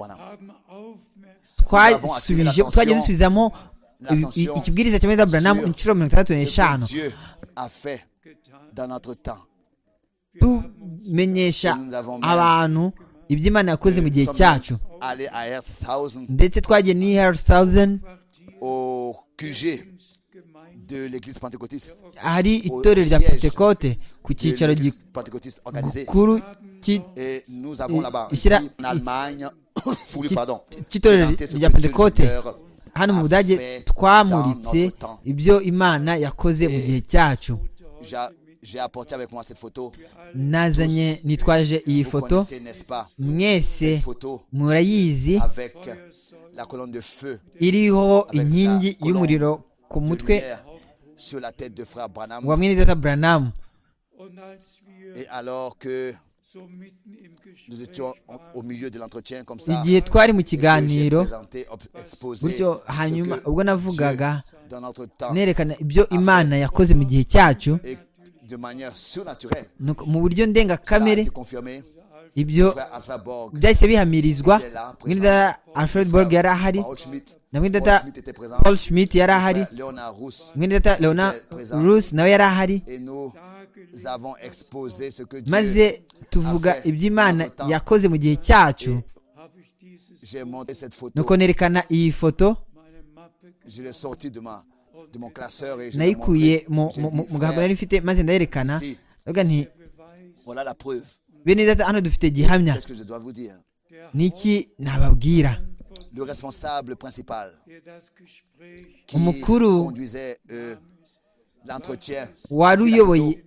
Speaker 4: twagiye dusubizamo ikibwiriza cya Mwenda Branham inshuro 65,
Speaker 1: Dieu a fait dans notre temps.
Speaker 4: tumenyesha abantu ibyo Imana yakoze mu gihe cyacu.
Speaker 1: Aller à Herzhausen,
Speaker 4: ndetse twagiye ni Herzhausen,
Speaker 1: au QG de l'église pentecôtiste,
Speaker 4: hari itorero rya Pentecote ku cyicaro
Speaker 1: pentecôtiste organisé,
Speaker 4: gikuru
Speaker 1: et nous avons là-bas ici,
Speaker 4: ishyira
Speaker 1: en Allemagne
Speaker 4: cy'itorero rya Pentecote hano mu Budage, twamuritse ibyo Imana yakoze mu gihe cyacu.
Speaker 1: J'ai apporté avec moi cette photo.
Speaker 4: Nazanye nitwaje iyi foto, mwese murayizi,
Speaker 1: avec la colonne de feu
Speaker 4: iriho inkingi y'umuriro ku mutwe
Speaker 1: sur la tête de frère Branham.
Speaker 4: wa mwene Data Branham.
Speaker 1: Et alors que nous étions au milieu de l'entretien comme ça,
Speaker 4: igihe twari mu kiganiro
Speaker 1: exposé
Speaker 4: gutyo, hanyuma ubwo navugaga
Speaker 1: dans notre temps,
Speaker 4: nerekana ibyo Imana yakoze mu gihe cyacu
Speaker 1: et de manière surnaturelle,
Speaker 4: mu buryo ndengakamere,
Speaker 1: confirmé.
Speaker 4: ibyo byahise bihamirizwa. mwene Data Alfred Borg yari ahari, na mwene Data Paul Schmidt yari ahari, mwene Data Leonard Russ nawe yari ahari, maze tuvuga ibyo Imana yakoze mu gihe cyacu. nuko nerekana iyi foto, nayikuye mu gahago nari mfite, maze ndayerekana, ndavuga nti bene Data, hano dufite gihamya. niki nababwira? umukuru wari uyoboye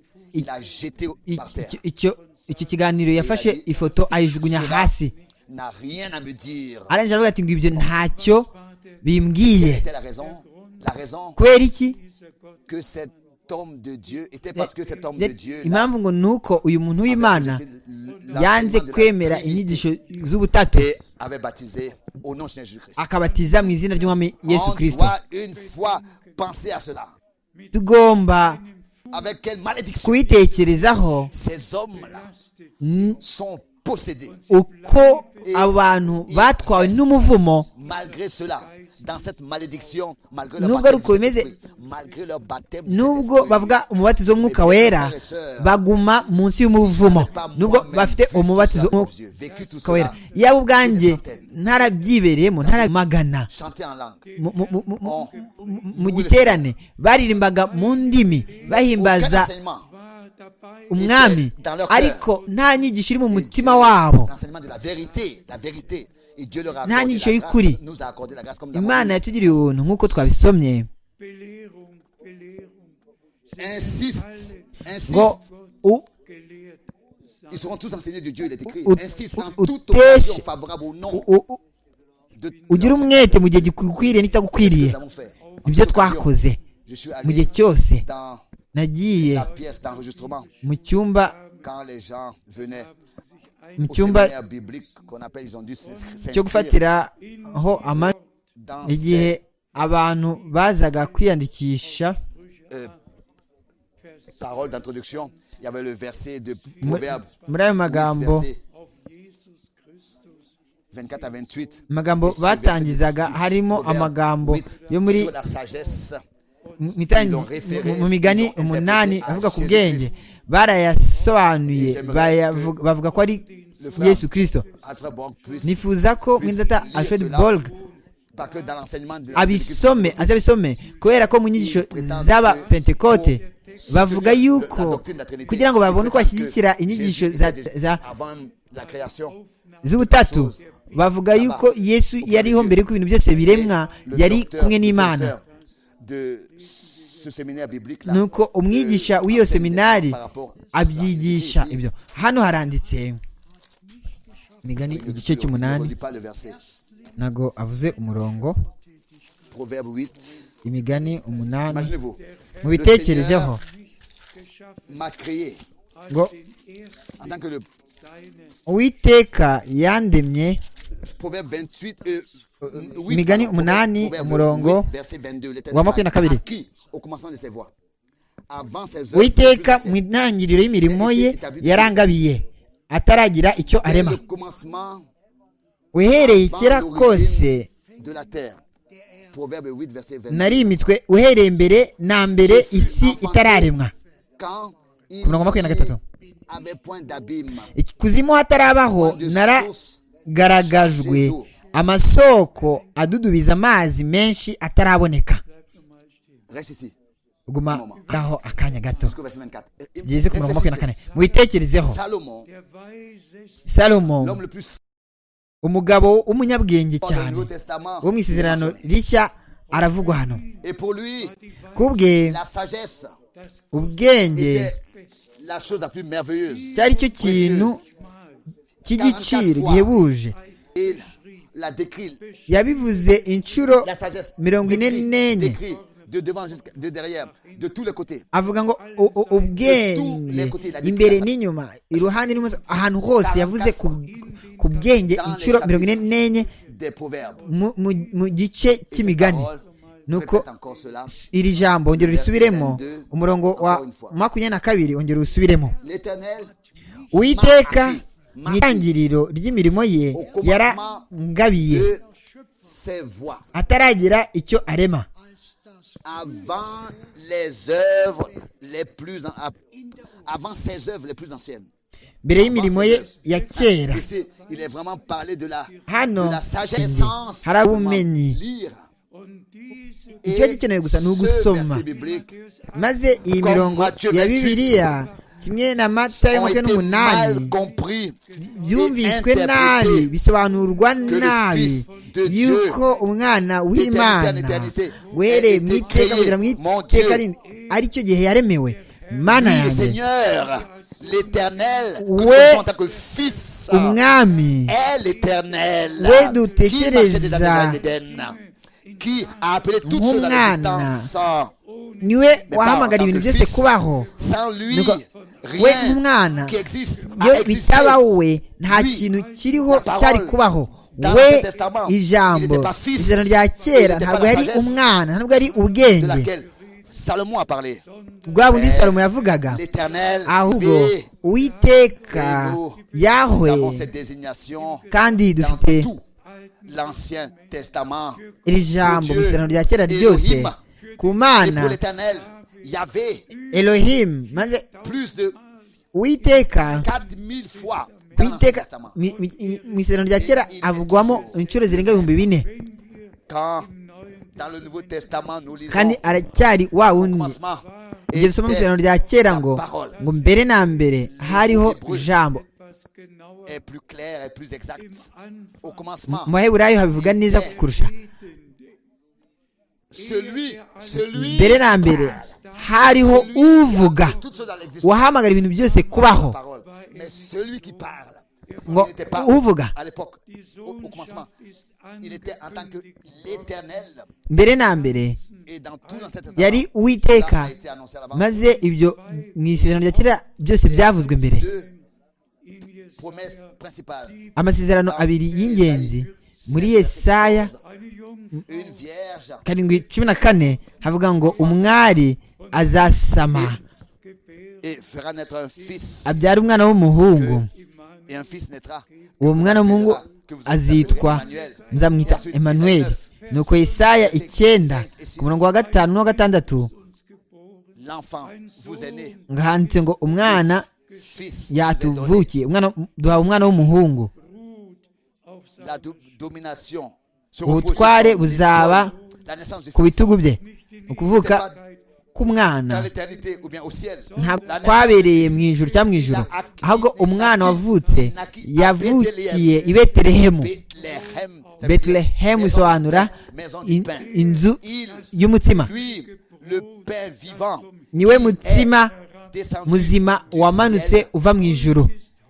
Speaker 4: icyo kiganiro yafashe ifoto ayijugunya hasi, arangije aravuga ati ngo ibyo ntacyo bimbwiye. kubera iki? impamvu ngo nuko uyu muntu w'Imana yanze kwemera inyigisho z'ubutatu, akabatiza mu izina ry'Umwami Yesu Kristo. tugomba kubitekerezaho uko abantu batwawe n'umuvumo, nubwo ari uko bimeze, nubwo bavuga umubatizo w'umwuka wera, baguma munsi y'umuvumo nubwo bafite umubatizo w'umwuka wera. yaba ubwanjye ntarabyibereyemo, ntarabimagana mu giterane baririmbaga mu ndimi bahimbaza umwami ariko nta nyigisho iri mu mutima wabo, nta nyigisho y'ukuri. Imana yatugiriye ubuntu nk'uko twabisomye ngo
Speaker 1: ils seront tous enseignés de Dieu, il est écrit. Insiste dans toute occasion favorable au nom.
Speaker 4: Ugira umwete mu gihe gikwiriye n'itagukwiriye. Ibyo twakoze mu gihe cyose. Nagiye mu cyumba cyo gufatiraho igihe abantu bazaga kwiyandikisha.
Speaker 1: Parole d'introduction. Il y avait le verset de Proverbe.
Speaker 4: Muri ayo magambo
Speaker 1: 24 à 28.
Speaker 4: Magambo batangizaga harimo amagambo yo muri mu migani 8 avuga ku bwenge, barayasobanuye bavuga ko ari Yesu Kristo. Nifuza ko mwindata Alfred Borg azabisome kubera ko mu nyigisho z'aba Pentekote bavuga yuko kugira ngo babone uko bashyigikira inyigisho z'ubutatu, bavuga yuko Yesu yariho mbere y'uko ibintu byose biremwa, yari kumwe n'Imana. Nuko umwigisha w'iyo seminari abyigisha ibyo. Hano haranditse Imigani igice 8, nago avuze umurongo. Imigani 8. Mubitekerezeho ngo Uwiteka yandemye. Imigani 8 umurongo wa 22. Uwiteka mu ntangiriro y'imirimo ye yarangabiye ataragira icyo arema. Uhereye kera kose nari imitwe, uhereye mbere na mbere isi itararemwa. Ku murongo 23. Kuzimu hatarabaho naragaragajwe, amasoko adudubiza amazi menshi ataraboneka. Guma aho akanya gato tugeze ku murongo 24. Mubitekerezeho. Salomo, umugabo w'umunyabwenge cyane wo mu isezerano rishya, aravugwa hano. Kubwe ubwenge cyari cyo kintu cy'igiciro gihebuje. Yabivuze inshuro 44. Avuga ngo ubwenge imbere n'inyuma, iruhande n'imoso, ahantu hose yavuze ku bwenge inshuro 44 mu gice cy'imigani. Nuko iri jambo ongera risubiremo, umurongo wa 22 ongera usubiremo. Uwiteka mu itangiriro ry'imirimo ye yarangabiye ataragira icyo arema.
Speaker 1: Avant ses œuvres les plus anciennes.
Speaker 4: Mbere y'imirimo ye ya kera. Hano hari ubumenyi. Icyo gikeneye gusa ni ugusoma, maze iyi mirongo ya Bibiliya kimwe na Matayo 28 byumviswe nabi, bisobanurwa nabi, yuko umwana w'Imana uhereye mu iteka kugera mu iteka ari cyo gihe yaremewe. Mana yanjye, umwami we dutekereza nk'umwana, niwe wahamagara ibintu byose kubaho. We nk'umwana, iyo bitaba we nta kintu kiriho cyari kubaho. We ijambo, isezerano rya kera, ntabwo yari umwana, ntabwo yari ubwenge bwa bundi Salomo yavugaga, ahubwo Uwiteka Yahwe. Kandi dufite iri jambo mu isezerano rya kera ryose ku Mana Elohim, maze Uwiteka mu isezerano rya kera avugwamo inshuro zirenga 4000. Kandi aracyari wa wundi igihe dusoma mu isezerano rya kera ngo mbere na mbere hariho ijambo.
Speaker 1: est plus clair et plus exact. Au commencement,
Speaker 4: mu baheburayo habivuga neza kurusha.
Speaker 1: celui
Speaker 4: mbere na mbere hariho uvuga
Speaker 1: toutes choses dans l'existence,
Speaker 4: wahamagara ibintu byose kubaho.
Speaker 1: parole. Mais celui qui parle,
Speaker 4: ngo
Speaker 1: il n'était pas
Speaker 4: uvuga
Speaker 1: à l'époque, au commencement, il était en tant que l'Éternel.
Speaker 4: mbere na mbere
Speaker 1: Et dans tout l'Ancien Testament,
Speaker 4: yari uwiteka,
Speaker 1: cela a été annoncé à l'avance.
Speaker 4: maze ibyo mu isezerano rya kera byose byavuzwe mbere.
Speaker 1: Deux promesses principales.
Speaker 4: Amasezerano abiri y'ingenzi muri Yesaya
Speaker 1: Une vierge
Speaker 4: 7:14 havuga ngo umwari azasama
Speaker 1: et fera naître un fils.
Speaker 4: abyara umwana w'umuhungu,
Speaker 1: Et un fils naîtra.
Speaker 4: uwo mwana w'umuhungu
Speaker 1: Que vous
Speaker 4: azitwa,
Speaker 1: Emmanuel.
Speaker 4: nzamwita Emmanuel. Nuko Yesaya 9 ku murongo wa 5 n'uwa 6
Speaker 1: L'enfant vous est né.
Speaker 4: ngahanditse ngo umwana
Speaker 1: Fils vous est donné.
Speaker 4: yatuvukiye, duhawe umwana w'umuhungu.
Speaker 1: La domination se repose
Speaker 4: ubutware
Speaker 1: sur
Speaker 4: buzaba
Speaker 1: la naissance du
Speaker 4: ku
Speaker 1: fils.
Speaker 4: bitugu bye. Ukuvuka k'umwana
Speaker 1: Dans l'éternité ou bien au ciel.
Speaker 4: nta
Speaker 1: La
Speaker 4: kwabereye mu ijuru cyangwa mu ijuru, ahubwo umwana wavutse yavukiye i Betelehemu.
Speaker 1: Bethléem. Ça veut dire
Speaker 4: Betelehemu
Speaker 1: maison
Speaker 4: bisobanura
Speaker 1: du pain, maison du pain.
Speaker 4: inzu
Speaker 1: Il,
Speaker 4: y'umutsima.
Speaker 1: lui, le pain vivant,
Speaker 4: niwe mutsima
Speaker 1: descendu
Speaker 4: muzima
Speaker 1: du
Speaker 4: wamanutse
Speaker 1: ciel.
Speaker 4: uva mu ijuru.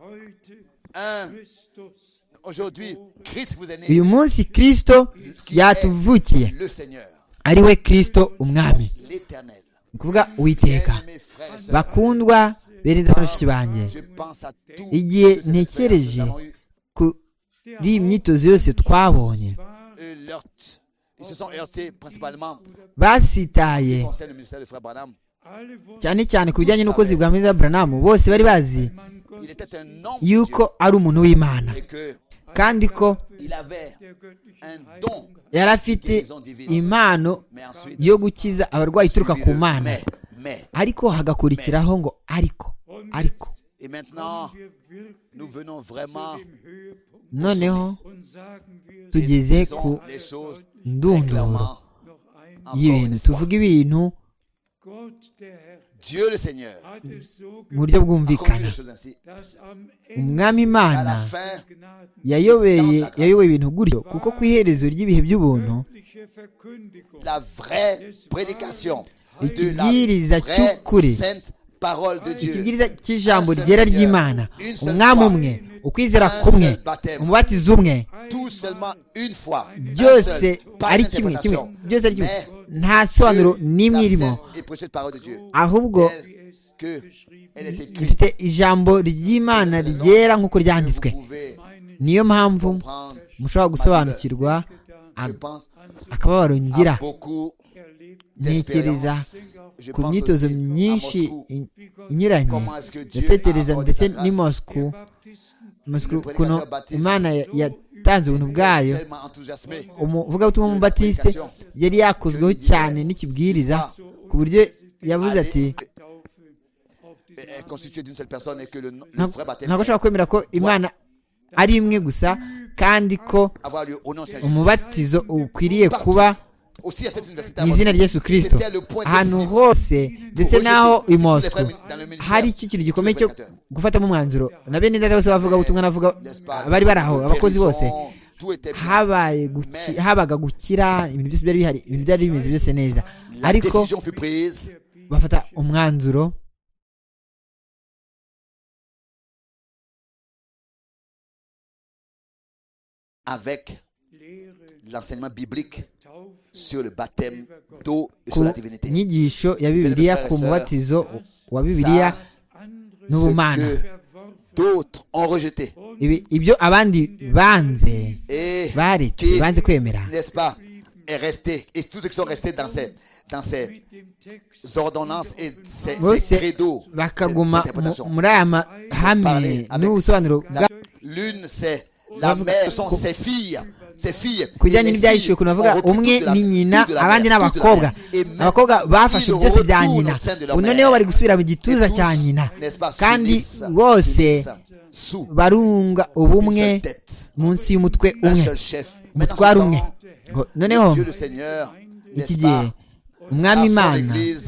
Speaker 1: Aujourd'hui, Christ vous est né.
Speaker 4: uyu munsi Kristo yatuvukiye,
Speaker 1: Le Seigneur,
Speaker 4: ari we Kristo umwami,
Speaker 1: l'Éternel.
Speaker 4: ni ukuvuga uwiteka.
Speaker 1: Bien-aimés frères et sœurs,
Speaker 4: bakundwa bene bashiki banjye,
Speaker 1: je pense à tout
Speaker 4: igihe
Speaker 1: toutes ces expériences que
Speaker 4: ntekereje
Speaker 1: nous avons eues.
Speaker 4: kuri iyi myitozo yose twabonye,
Speaker 1: Ils se sont heurtés principalement
Speaker 4: basitaye
Speaker 1: concernant le ministère de Frère Branham.
Speaker 4: cyane cyane ku bijyanye n'ubukozi bwa Mwiza Branham. Bose bari bazi
Speaker 1: Il était un homme de
Speaker 4: yuko ari umuntu w'Imana,
Speaker 1: Dieu et que
Speaker 4: kandi ko
Speaker 1: il avait un don,
Speaker 4: yari afite impano
Speaker 1: mais ensuite
Speaker 4: yo gukiza abarwayi ituruka ku Mana.
Speaker 1: mais
Speaker 4: Ariko hagakurikiraho ngo ariko.
Speaker 1: et maintenant nous venons vraiment
Speaker 4: Noneho tugeze ku
Speaker 1: les choses
Speaker 4: ndunduro
Speaker 1: clairement. Encore
Speaker 4: y'ibintu,
Speaker 1: une fois,
Speaker 4: tuvuga ibintu
Speaker 1: Dieu le Seigneur
Speaker 4: mu buryo
Speaker 1: a conduit
Speaker 4: bwumvikana.
Speaker 1: les choses ainsi.
Speaker 4: Umwami
Speaker 1: À
Speaker 4: Imana
Speaker 1: la fin,
Speaker 4: yayoboye ibintu gutyo, kuko ku iherezo ry'ibihe by'ubuntu
Speaker 1: la vraie prédication de
Speaker 4: ikibwiriza
Speaker 1: la vraie
Speaker 4: cy'ukuri,
Speaker 1: sainte parole de Dieu,
Speaker 4: ikibwiriza cy'ijambo ryera ry'Imana, umwami umwe, ukwizera kumwe, umubatizo umwe,
Speaker 1: tout seulement une fois, un
Speaker 4: byose
Speaker 1: seul, pas
Speaker 4: ari
Speaker 1: une
Speaker 4: kimwe,
Speaker 1: interprétation,
Speaker 4: byose ari kimwe,
Speaker 1: mais
Speaker 4: nta sobanuro n'imwe
Speaker 1: la
Speaker 4: irimo,
Speaker 1: sainte et précieuse parole de Dieu,
Speaker 4: ahubwo
Speaker 1: telle que elle est écrite.
Speaker 4: bifite ijambo ry'Imana ryera nk'uko ryanditswe.
Speaker 1: Vous pouvez
Speaker 4: Niyo mpamvu
Speaker 1: comprendre,
Speaker 4: mushobora gusobanukirwa
Speaker 1: je pense,
Speaker 4: akababaro
Speaker 1: à
Speaker 4: ngira.
Speaker 1: beaucoup
Speaker 4: Ntekereza
Speaker 1: d'expériences. Je
Speaker 4: ku
Speaker 1: pense
Speaker 4: myitozo
Speaker 1: aussi à
Speaker 4: myinshi
Speaker 1: Moscou.
Speaker 4: inyuranye,
Speaker 1: Comment est-ce que Dieu
Speaker 4: ndatekereza
Speaker 1: a accordé
Speaker 4: ndetse
Speaker 1: sa grâce?
Speaker 4: n'i Moscou,
Speaker 1: Le
Speaker 4: kuno
Speaker 1: prédicateur baptiste
Speaker 4: Imana yatanze ubuntu bwayo.
Speaker 1: tellement enthousiasmé
Speaker 4: Umuvugabutumwa w'umubatisite yari yakozweho cyane n'ikibwiriza ku buryo yavuze ati
Speaker 1: est constitué d'une seule personne et que le vrai baptême
Speaker 4: ntabwo ashobora kwemera ko Imana ari imwe gusa, kandi ko
Speaker 1: avoir lieu au nom de Jésus.
Speaker 4: umubatizo ukwiriye kuba
Speaker 1: Aussi à cette université à
Speaker 4: mu izina rya Yesu Kristo.
Speaker 1: c'était le point
Speaker 4: Ahantu
Speaker 1: décisif
Speaker 4: hose ndetse n'aho i Moscou
Speaker 1: dans le ministère
Speaker 4: hari iki kintu gikomeye cyo
Speaker 1: du prédicateur.
Speaker 4: gufatamo umwanzuro, na bene data bose bavuga ubutumwa, navuga
Speaker 1: N'est-ce pas?
Speaker 4: bari bari aho, abakozi bose,
Speaker 1: Tout était bien.
Speaker 4: habaga gukira, ibintu byose byari bihari, ibintu byari bimeze byose neza,
Speaker 1: La
Speaker 4: ariko
Speaker 1: décision fut prise
Speaker 4: bafata umwanzuro
Speaker 1: avec l'enseignement biblique sur le baptême d'eau et
Speaker 4: ku
Speaker 1: sur la divinité.
Speaker 4: nyigisho ya Bibiliya, ku mubatizo wa Bibiliya
Speaker 1: Ce
Speaker 4: n'ubumana.
Speaker 1: que d'autres ont rejeté
Speaker 4: Ibyo abandi banze
Speaker 1: et
Speaker 4: baretse,
Speaker 1: qui,
Speaker 4: banze kwemera,
Speaker 1: n'est-ce pas, est resté, et tous ceux qui sont restés dans ces ordonnances et ces
Speaker 4: bose
Speaker 1: credos, ces
Speaker 4: bakaguma
Speaker 1: interprétations.
Speaker 4: muri aya mahame n'ubusobanuro bwa
Speaker 1: L'une, c'est la mère, ce sont ses filles. Ses filles.
Speaker 4: ku bijyanye n'ibyahishuwe, ukuntu bavuga umwe ni nyina, abandi ni abakobwa. Abakobwa bafashe byose bya nyina, ubu noneho bari gusubira mu gituza cya nyina, kandi bose barunga ubumwe munsi y'umutwe umwe, umutware umwe. Noneho iki gihe umwami Imana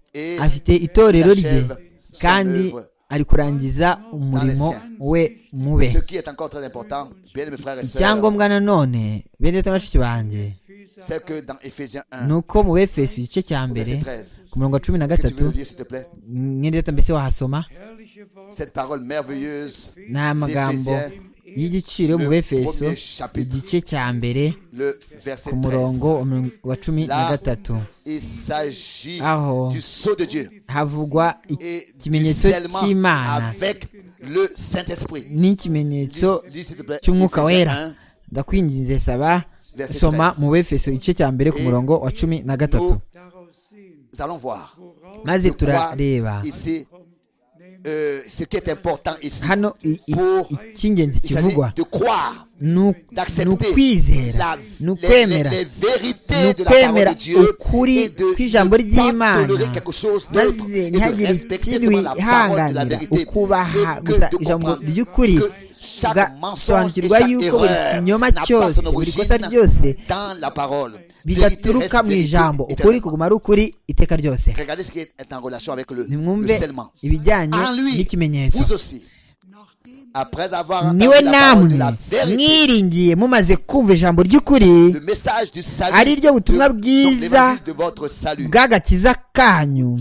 Speaker 1: et
Speaker 4: afite itorero
Speaker 1: il
Speaker 4: rye
Speaker 1: achève son
Speaker 4: kandi
Speaker 1: œuvre.
Speaker 4: ari kurangiza umurimo we mube.
Speaker 1: Ce qui est encore très important, bien mes frères et sœurs,
Speaker 4: icyangombwa nanone bene data bashiki banjye
Speaker 1: c'est que dans Éphésiens 1,
Speaker 4: ni uko mu befeso igice cya mbere
Speaker 1: verset 13,
Speaker 4: ku murongo wa cumi na
Speaker 1: que tu veux
Speaker 4: gatatu
Speaker 1: le lire s'il te plaît,
Speaker 4: mwene data mbese wahasoma
Speaker 1: cette parole merveilleuse
Speaker 4: ni amagambo
Speaker 1: d'Éphésiens,
Speaker 4: y'igiciro mu
Speaker 1: le
Speaker 4: befeso
Speaker 1: premier chapitre,
Speaker 4: igice cya mbere
Speaker 1: le verset
Speaker 4: ku
Speaker 1: 13.
Speaker 4: murongo wa cumi na
Speaker 1: Là,
Speaker 4: gatatu
Speaker 1: il s'agit
Speaker 4: aho
Speaker 1: du sceau de Dieu
Speaker 4: havugwa
Speaker 1: et du
Speaker 4: ikimenyetso
Speaker 1: scellement
Speaker 4: cy'Imana
Speaker 1: avec le Saint-Esprit.
Speaker 4: n'ikimenyetso
Speaker 1: Lis, s'il te plaît,
Speaker 4: cy'umwuka
Speaker 1: Éphésiens
Speaker 4: wera.
Speaker 1: 1,
Speaker 4: ndakwinginze saba
Speaker 1: verset
Speaker 4: soma
Speaker 1: 13.
Speaker 4: mu befeso igice cya mbere ku murongo wa cumi na gatatu
Speaker 1: Nous allons voir.
Speaker 4: maze
Speaker 1: Je crois
Speaker 4: turareba
Speaker 1: ici ce qui est important ici.
Speaker 4: hano icy'ingenzi
Speaker 1: Il s'agit
Speaker 4: kivugwa
Speaker 1: de croire,
Speaker 4: ni
Speaker 1: d'accepter
Speaker 4: ukwizera ni ukwemera
Speaker 1: les
Speaker 4: ni
Speaker 1: vérités de la parole
Speaker 4: ukwemera
Speaker 1: de Dieu
Speaker 4: ukuri
Speaker 1: et de
Speaker 4: kw'ijambo
Speaker 1: ne pas
Speaker 4: ry'Imana
Speaker 1: tolérer quelque chose d'autre
Speaker 4: maze
Speaker 1: et de
Speaker 4: ntihagire
Speaker 1: respecter
Speaker 4: ikindi
Speaker 1: seulement la parole de la
Speaker 4: wihanganira
Speaker 1: vérité
Speaker 4: ukubaha
Speaker 1: et que
Speaker 4: gusa
Speaker 1: de
Speaker 4: ijambo
Speaker 1: comprendre
Speaker 4: ry'ukuri
Speaker 1: que chaque mensonge et
Speaker 4: ugasobanukirwa
Speaker 1: chaque
Speaker 4: yuko buri
Speaker 1: erreur
Speaker 4: kinyoma
Speaker 1: n'a pas
Speaker 4: cyose
Speaker 1: son
Speaker 4: buri kosa
Speaker 1: origine
Speaker 4: ryose
Speaker 1: dans la parole.
Speaker 4: bidaturuka mu ijambo ukuri kuguma ari ukuri iteka ryose.
Speaker 1: Regardez ce qui est en relation avec le
Speaker 4: nimwumve
Speaker 1: scellement.
Speaker 4: ibijyanye
Speaker 1: En lui,
Speaker 4: n'ikimenyetso.
Speaker 1: vous aussi, après avoir entendu
Speaker 4: niwe
Speaker 1: la parole de
Speaker 4: namwe
Speaker 1: la vérité,
Speaker 4: mwiringiye mumaze kumva ijambo ry'ukuri
Speaker 1: le message du salut,
Speaker 4: ari ryo butumwa
Speaker 1: donc
Speaker 4: bwiza
Speaker 1: l'évangile de votre salut,
Speaker 4: bw'agakiza kanyu,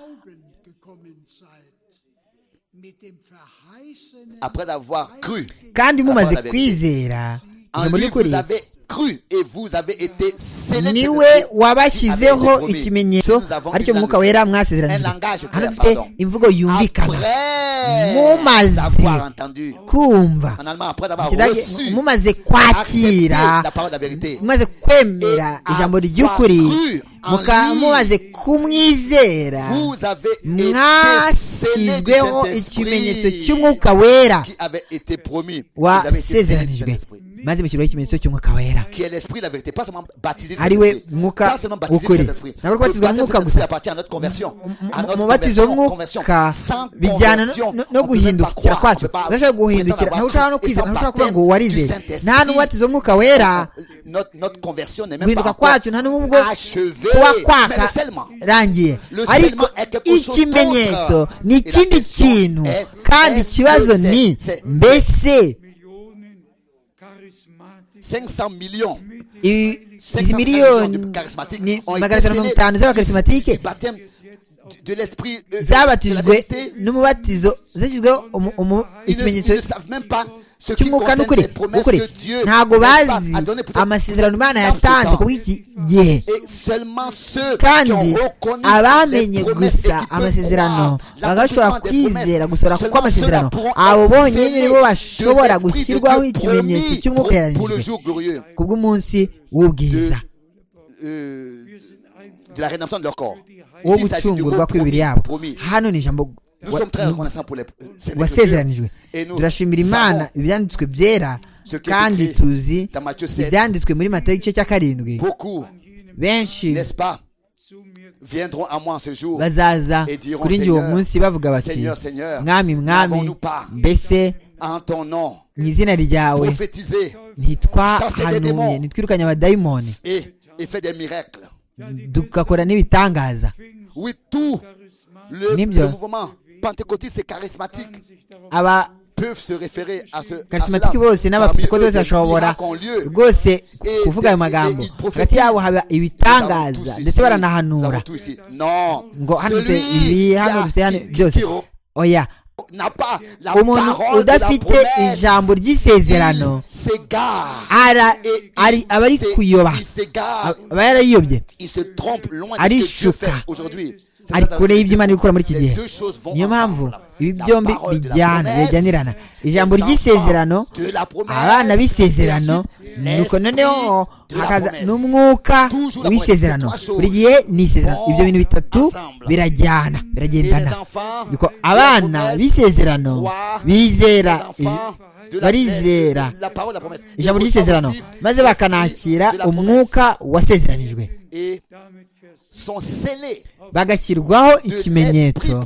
Speaker 1: après avoir cru,
Speaker 4: kandi
Speaker 1: la
Speaker 4: mumaze
Speaker 1: parole de la vérité.
Speaker 4: kwizera
Speaker 1: En
Speaker 4: ijambo
Speaker 1: lui
Speaker 4: ry'ukuri
Speaker 1: vous avez cru et vous avez été scellés de
Speaker 4: niwe
Speaker 1: cet esprit
Speaker 4: wabashyizeho
Speaker 1: qui avait été promis.
Speaker 4: ikimenyetso
Speaker 1: Nous avons
Speaker 4: aricyo
Speaker 1: une
Speaker 4: mwuka
Speaker 1: langue-
Speaker 4: wera
Speaker 1: un
Speaker 4: mwasezeranijwe.
Speaker 1: langage
Speaker 4: hano
Speaker 1: clair,
Speaker 4: dufite
Speaker 1: pardon.
Speaker 4: imvugo yumvikana
Speaker 1: Après
Speaker 4: mumaze
Speaker 1: avoir entendu,
Speaker 4: kumva
Speaker 1: en allemand, après avoir
Speaker 4: Ikidage,
Speaker 1: reçu,
Speaker 4: mumaze
Speaker 1: accepté
Speaker 4: kwakira
Speaker 1: la parole de la vérité,
Speaker 4: mumaze kwemera
Speaker 1: Et
Speaker 4: ijambo
Speaker 1: avoir
Speaker 4: ry'ukuri
Speaker 1: cru en lui,
Speaker 4: mumaze kumwizera
Speaker 1: vous avez été scellés du
Speaker 4: mwashyizweho ikimenyetso
Speaker 1: Saint-Esprit
Speaker 4: cy'umwuka wera
Speaker 1: qui avait été promis. Vous avez été scellés du
Speaker 4: wasezeranijwe
Speaker 1: Saint-Esprit,
Speaker 4: maze mushyirwaho ikimenyetso cy'umwuka wera
Speaker 1: qui est l'esprit de la vérité, pas seulement baptisé du
Speaker 4: ari we
Speaker 1: Saint-Esprit,
Speaker 4: mwuka
Speaker 1: pas seulement baptisé du
Speaker 4: w'ukuri
Speaker 1: Saint-Esprit.
Speaker 4: ntabwo ari kubatizwa
Speaker 1: Le
Speaker 4: n'umwuka
Speaker 1: baptême du
Speaker 4: gusa.
Speaker 1: Saint-Esprit appartient à notre conversion, à notre
Speaker 4: umubatizo
Speaker 1: conversion,
Speaker 4: w'umwuka
Speaker 1: sans
Speaker 4: bijyana
Speaker 1: conversion,
Speaker 4: no
Speaker 1: on peut même pas
Speaker 4: guhindukira
Speaker 1: croire,
Speaker 4: kwacu
Speaker 1: on peut pas
Speaker 4: udashobora guhindukira
Speaker 1: prétendre
Speaker 4: ntabwo ushobora no
Speaker 1: avoir
Speaker 4: kwizera
Speaker 1: cru.
Speaker 4: ntabwo
Speaker 1: Et
Speaker 4: ushobora kuvuga ngo
Speaker 1: sans
Speaker 4: warizeye
Speaker 1: baptême du
Speaker 4: nta n'umubatizo w'umwuka wera
Speaker 1: notre conversion n'est même
Speaker 4: guhinduka
Speaker 1: pas encore
Speaker 4: kwacu nta n'ubwo
Speaker 1: achevée,
Speaker 4: kuba
Speaker 1: mais
Speaker 4: kwaka
Speaker 1: le scellement.
Speaker 4: rangiye
Speaker 1: Le
Speaker 4: ariko
Speaker 1: scellement est quelque chose
Speaker 4: ikimenyetso
Speaker 1: d'autre.
Speaker 4: ni
Speaker 1: Et la
Speaker 4: ikindi
Speaker 1: question
Speaker 4: kintu
Speaker 1: est,
Speaker 4: kandi
Speaker 1: est-ce
Speaker 4: ikibazo
Speaker 1: que
Speaker 4: ni
Speaker 1: c'est-
Speaker 4: mbese
Speaker 1: 500 millions
Speaker 4: izi
Speaker 1: 500
Speaker 4: miliyoni
Speaker 1: millions de charismatiques
Speaker 4: ni
Speaker 1: ont
Speaker 4: magana
Speaker 1: été
Speaker 4: atanu mirongo
Speaker 1: scellés
Speaker 4: itanu z'abakarismatike
Speaker 1: du baptême de l'esprit de la
Speaker 4: zabatijwe
Speaker 1: vérité.
Speaker 4: n'umubatizo zashyizweho
Speaker 1: Ils
Speaker 4: ikimenyetso
Speaker 1: ne savent même pas ce qui
Speaker 4: cy'umwuka
Speaker 1: concerne
Speaker 4: n'ukuri
Speaker 1: les promesses
Speaker 4: ukuri
Speaker 1: que Dieu
Speaker 4: ntabwo
Speaker 1: n'est pas
Speaker 4: bazi
Speaker 1: a donné peut-être
Speaker 4: amasezerano Imana
Speaker 1: dans ce
Speaker 4: yatanze
Speaker 1: temps.
Speaker 4: ku bw'iki gihe
Speaker 1: Et seulement ceux qui
Speaker 4: kandi
Speaker 1: ont reconnu
Speaker 4: abamenye
Speaker 1: les promesses et
Speaker 4: gusa
Speaker 1: qui peuvent
Speaker 4: amasezerano
Speaker 1: croire
Speaker 4: bagashobora
Speaker 1: l'accomplissement des
Speaker 4: kwizera
Speaker 1: promesses,
Speaker 4: gusohora
Speaker 1: seulement
Speaker 4: kw'amasezerano
Speaker 1: ceux-là pourront
Speaker 4: abo
Speaker 1: être
Speaker 4: bonyine
Speaker 1: scellés
Speaker 4: nibo
Speaker 1: de
Speaker 4: bashobora
Speaker 1: l'esprit de
Speaker 4: gushyirwaho
Speaker 1: Dieu
Speaker 4: ikimenyetso
Speaker 1: promis
Speaker 4: cy'umwuka
Speaker 1: pour le
Speaker 4: yarangijwe
Speaker 1: jour glorieux
Speaker 4: ku bw'umunsi w'ubwiza
Speaker 1: de la rédemption de leur corps.
Speaker 4: wo
Speaker 1: Ici, il s'agit du
Speaker 4: gucungurwa
Speaker 1: mot
Speaker 4: kw'imibiri yabo
Speaker 1: promis.
Speaker 4: hano ni ijambo
Speaker 1: Nous sommes très reconnaissants pour cette écriture.
Speaker 4: wasezeranijwe
Speaker 1: Et nous
Speaker 4: turashimira Imana
Speaker 1: savons
Speaker 4: ibyanditswe byera
Speaker 1: ce qui est
Speaker 4: kandi
Speaker 1: écrit
Speaker 4: tuzi
Speaker 1: dans Matthieu 7.
Speaker 4: ibyanditswe muri Matayo igice cya karindwi
Speaker 1: Beaucoup,
Speaker 4: benshi
Speaker 1: n'est-ce pas, viendront à moi en ce jour.
Speaker 4: bazaza
Speaker 1: et diront,
Speaker 4: kuri njye uwo
Speaker 1: Seigneur,
Speaker 4: munsi bavuga bati
Speaker 1: Seigneur, Seigneur,
Speaker 4: mwami mwami
Speaker 1: n'avons-nous pas
Speaker 4: mbese
Speaker 1: en ton nom
Speaker 4: mu izina ryawe
Speaker 1: prophétisé
Speaker 4: ntitwahanuye ntitwirukanye abadayimoni
Speaker 1: et fait des miracles.
Speaker 4: tugakora n'ibitangaza.
Speaker 1: Oui, tout le mouvement pentecôtiste et charismatique
Speaker 4: aba
Speaker 1: peuvent se référer à ce
Speaker 4: charismatique bose n'abapentekote bose bashobora rwose kuvuga ayo magambo hagati yabo haba ibitangaza ndetse baranahanura ngo hano dufite ibi hano dufite hano byose. Oya, umuntu udafite ijambo ry'isezerano aba ari kuyoba, aba yarayiyobye, arishuka, ari kure y'iby'Imana iri gukora muri iki gihe. Niyo mpamvu ibi byombi bijyanirana, ijambo ry'isezerano, abana b'isezerano, nuko noneho hakaza n'umwuka w'isezerano. Buri gihe ni isezerano, ibyo bintu bitatu biragendana. Nuko abana b'isezerano barizera ijambo ry'isezerano maze bakanakira umwuka wasezeranijwe, bagashyirwaho ikimenyetso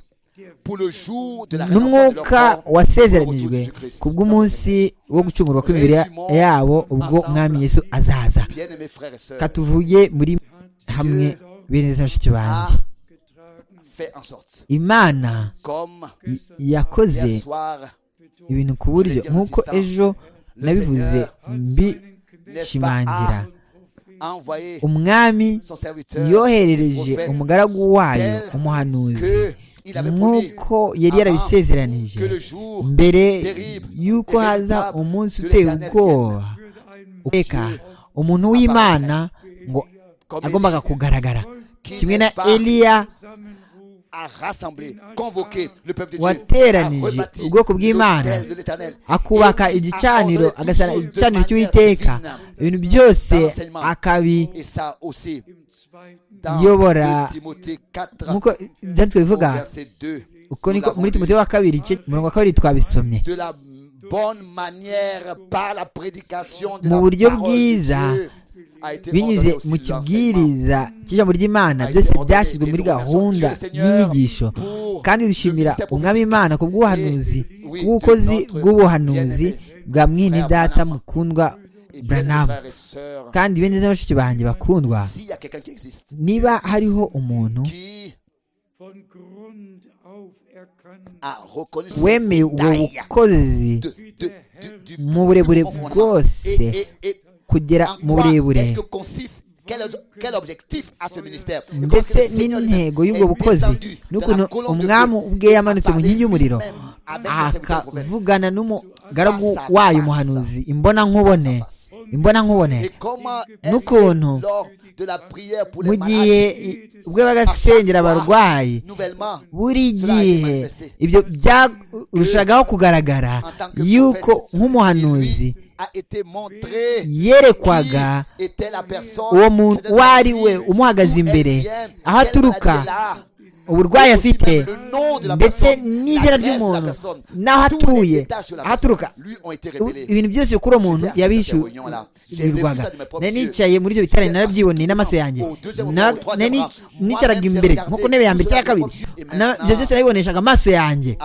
Speaker 4: n'umwuka wasezeranijwe ku bw'umunsi wo gucungurwa kw'imibiri yabo ubwo umwami Yesu azaza. Katuvuge muri hamwe bene bashiki banjye,
Speaker 1: fait en sorte,
Speaker 4: imana
Speaker 1: comme
Speaker 4: yakoze
Speaker 1: hier soir,
Speaker 4: ibintu ku buryo nk'uko ejo nabivuze mbishimangira,
Speaker 1: envoyé
Speaker 4: umwami
Speaker 1: son serviteur
Speaker 4: yoherereje
Speaker 1: prophète
Speaker 4: umugaragu wayo umuhanuzi
Speaker 1: que il avait promis
Speaker 4: nk'uko yari yarabisezeranije
Speaker 1: que le jour
Speaker 4: mbere
Speaker 1: terrible
Speaker 4: y'uko
Speaker 1: et
Speaker 4: haza
Speaker 1: véritable
Speaker 4: umunsi
Speaker 1: de
Speaker 4: uteye
Speaker 1: l'Éternel
Speaker 4: ubwoba ukeka umuntu w'imana ngo
Speaker 1: comme
Speaker 4: agombaga kugaragara
Speaker 1: qui
Speaker 4: kimwe na
Speaker 1: n'est-ce pas,
Speaker 4: eliya
Speaker 1: a rassemblé, convoqué le peuple de Dieu,
Speaker 4: wateranije
Speaker 1: a rebâti
Speaker 4: ubwoko bw'imana
Speaker 1: l'autel de l'Éternel,
Speaker 4: akubaka
Speaker 1: et
Speaker 4: igicaniro
Speaker 1: a
Speaker 4: agasana
Speaker 1: ordonné toutes
Speaker 4: igicaniro
Speaker 1: choses de
Speaker 4: cy'uwiteka
Speaker 1: manière
Speaker 4: ibintu byose
Speaker 1: dans l'enseignement.
Speaker 4: akabi
Speaker 1: et ça aussi dans
Speaker 4: yobora
Speaker 1: 2 Timothée 4
Speaker 4: nk'uko byanditswe
Speaker 1: au
Speaker 4: bivuga
Speaker 1: verset 2,
Speaker 4: uko
Speaker 1: nous
Speaker 4: niko
Speaker 1: l'avons
Speaker 4: muri
Speaker 1: lu.
Speaker 4: timoteyo wa kabiri umurongo wa kabiri twabisomye
Speaker 1: De la bonne manière par la prédication de
Speaker 4: mu
Speaker 1: la
Speaker 4: buryo
Speaker 1: parole
Speaker 4: bwiza
Speaker 1: de Dieu a été
Speaker 4: binyuze
Speaker 1: ordonné aussi
Speaker 4: mu
Speaker 1: l'enseignement.
Speaker 4: kibwiriza cy'ijambo ry'imana byose byashyizwe muri gahunda y'inyigisho kandi dushimira umwami imana ku bw'ubuhanuzi bw'ubukozi bw'ubuhanuzi bwa mwene data mukundwa
Speaker 1: Et bien,
Speaker 4: Branham.
Speaker 1: frères et sœurs,
Speaker 4: kandi bene na bashiki banjye bakundwa
Speaker 1: s'il y a quelqu'un qui existe,
Speaker 4: niba hariho umuntu
Speaker 1: qui a reconnu
Speaker 4: wemeye ubwo
Speaker 1: taille
Speaker 4: bukozi
Speaker 1: du
Speaker 4: mu burebure
Speaker 1: profondément.
Speaker 4: bwose
Speaker 1: Et
Speaker 4: kugera
Speaker 1: en
Speaker 4: mu
Speaker 1: quoi
Speaker 4: burebure
Speaker 1: est-ce que consiste quel objectif à ce ministère?
Speaker 4: ndetse n'intego y'ubwo bukozi n'ukuntu umwami ubwe yamanutse mu nkingi y'umuriro akavugana n'umugaragu wayo umuhanuzi imbona nkubone n'ukuntu mu gihe ubwo bagasengera abarwayi buri gihe ibyo byarushagaho kugaragara yuko nk'umuhanuzi yerekwaga uwo muntu uwo ari we umuhagaze imbere aho aturuka uburwayi afite ndetse n'izina ry'umuntu n'aho atuye aho aturuka ibintu byose kuri uwo muntu yabishyurirwaga nari nicaye muri ibyo bitare narabyiboneye n'amaso yanjye nicaraga imbere nko ku ntebe ya mbere cyangwa kabiri ibyo byose nabiboneshaga amaso yanjye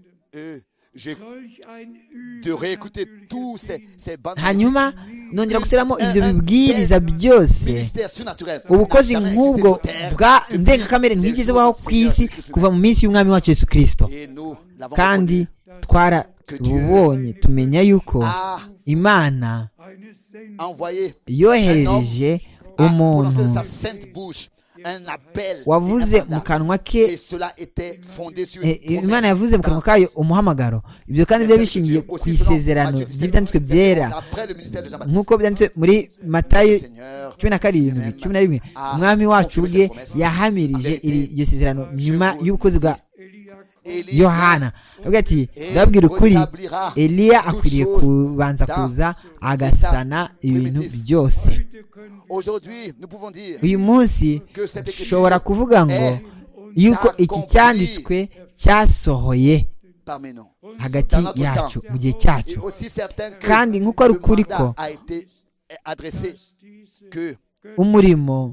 Speaker 4: hanyuma nongera gusubiramo ibyo bibwiriza byose ubukozi nk'ubwo bwa ndengakamere ntigeze bubaho ku isi kuva mu minsi y'umwami wacu Yesu Kristo kandi twarabubonye tumenya yuko Imana yoherereje umuntu wavuze mu kanwa ke Imana yavuze mu kanwa kayo umuhamagaro ibyo kandi byari bishingiye ku isezerano ry'ibyanditswe byera nk'uko byanditswe muri Matayo 17:11 umwami wacu ubwe yahamirije iryo sezerano nyuma y'ubukozi bwa Yohana avuga ati ndababwira ukuri Eliya akwiriye kubanza kuza agasana ibintu byose uyu munsi dushobora kuvuga ngo yuko iki cyanditswe cyasohoye hagati yacu mu gihe cyacu kandi nk'uko ari ukuri ko umurimo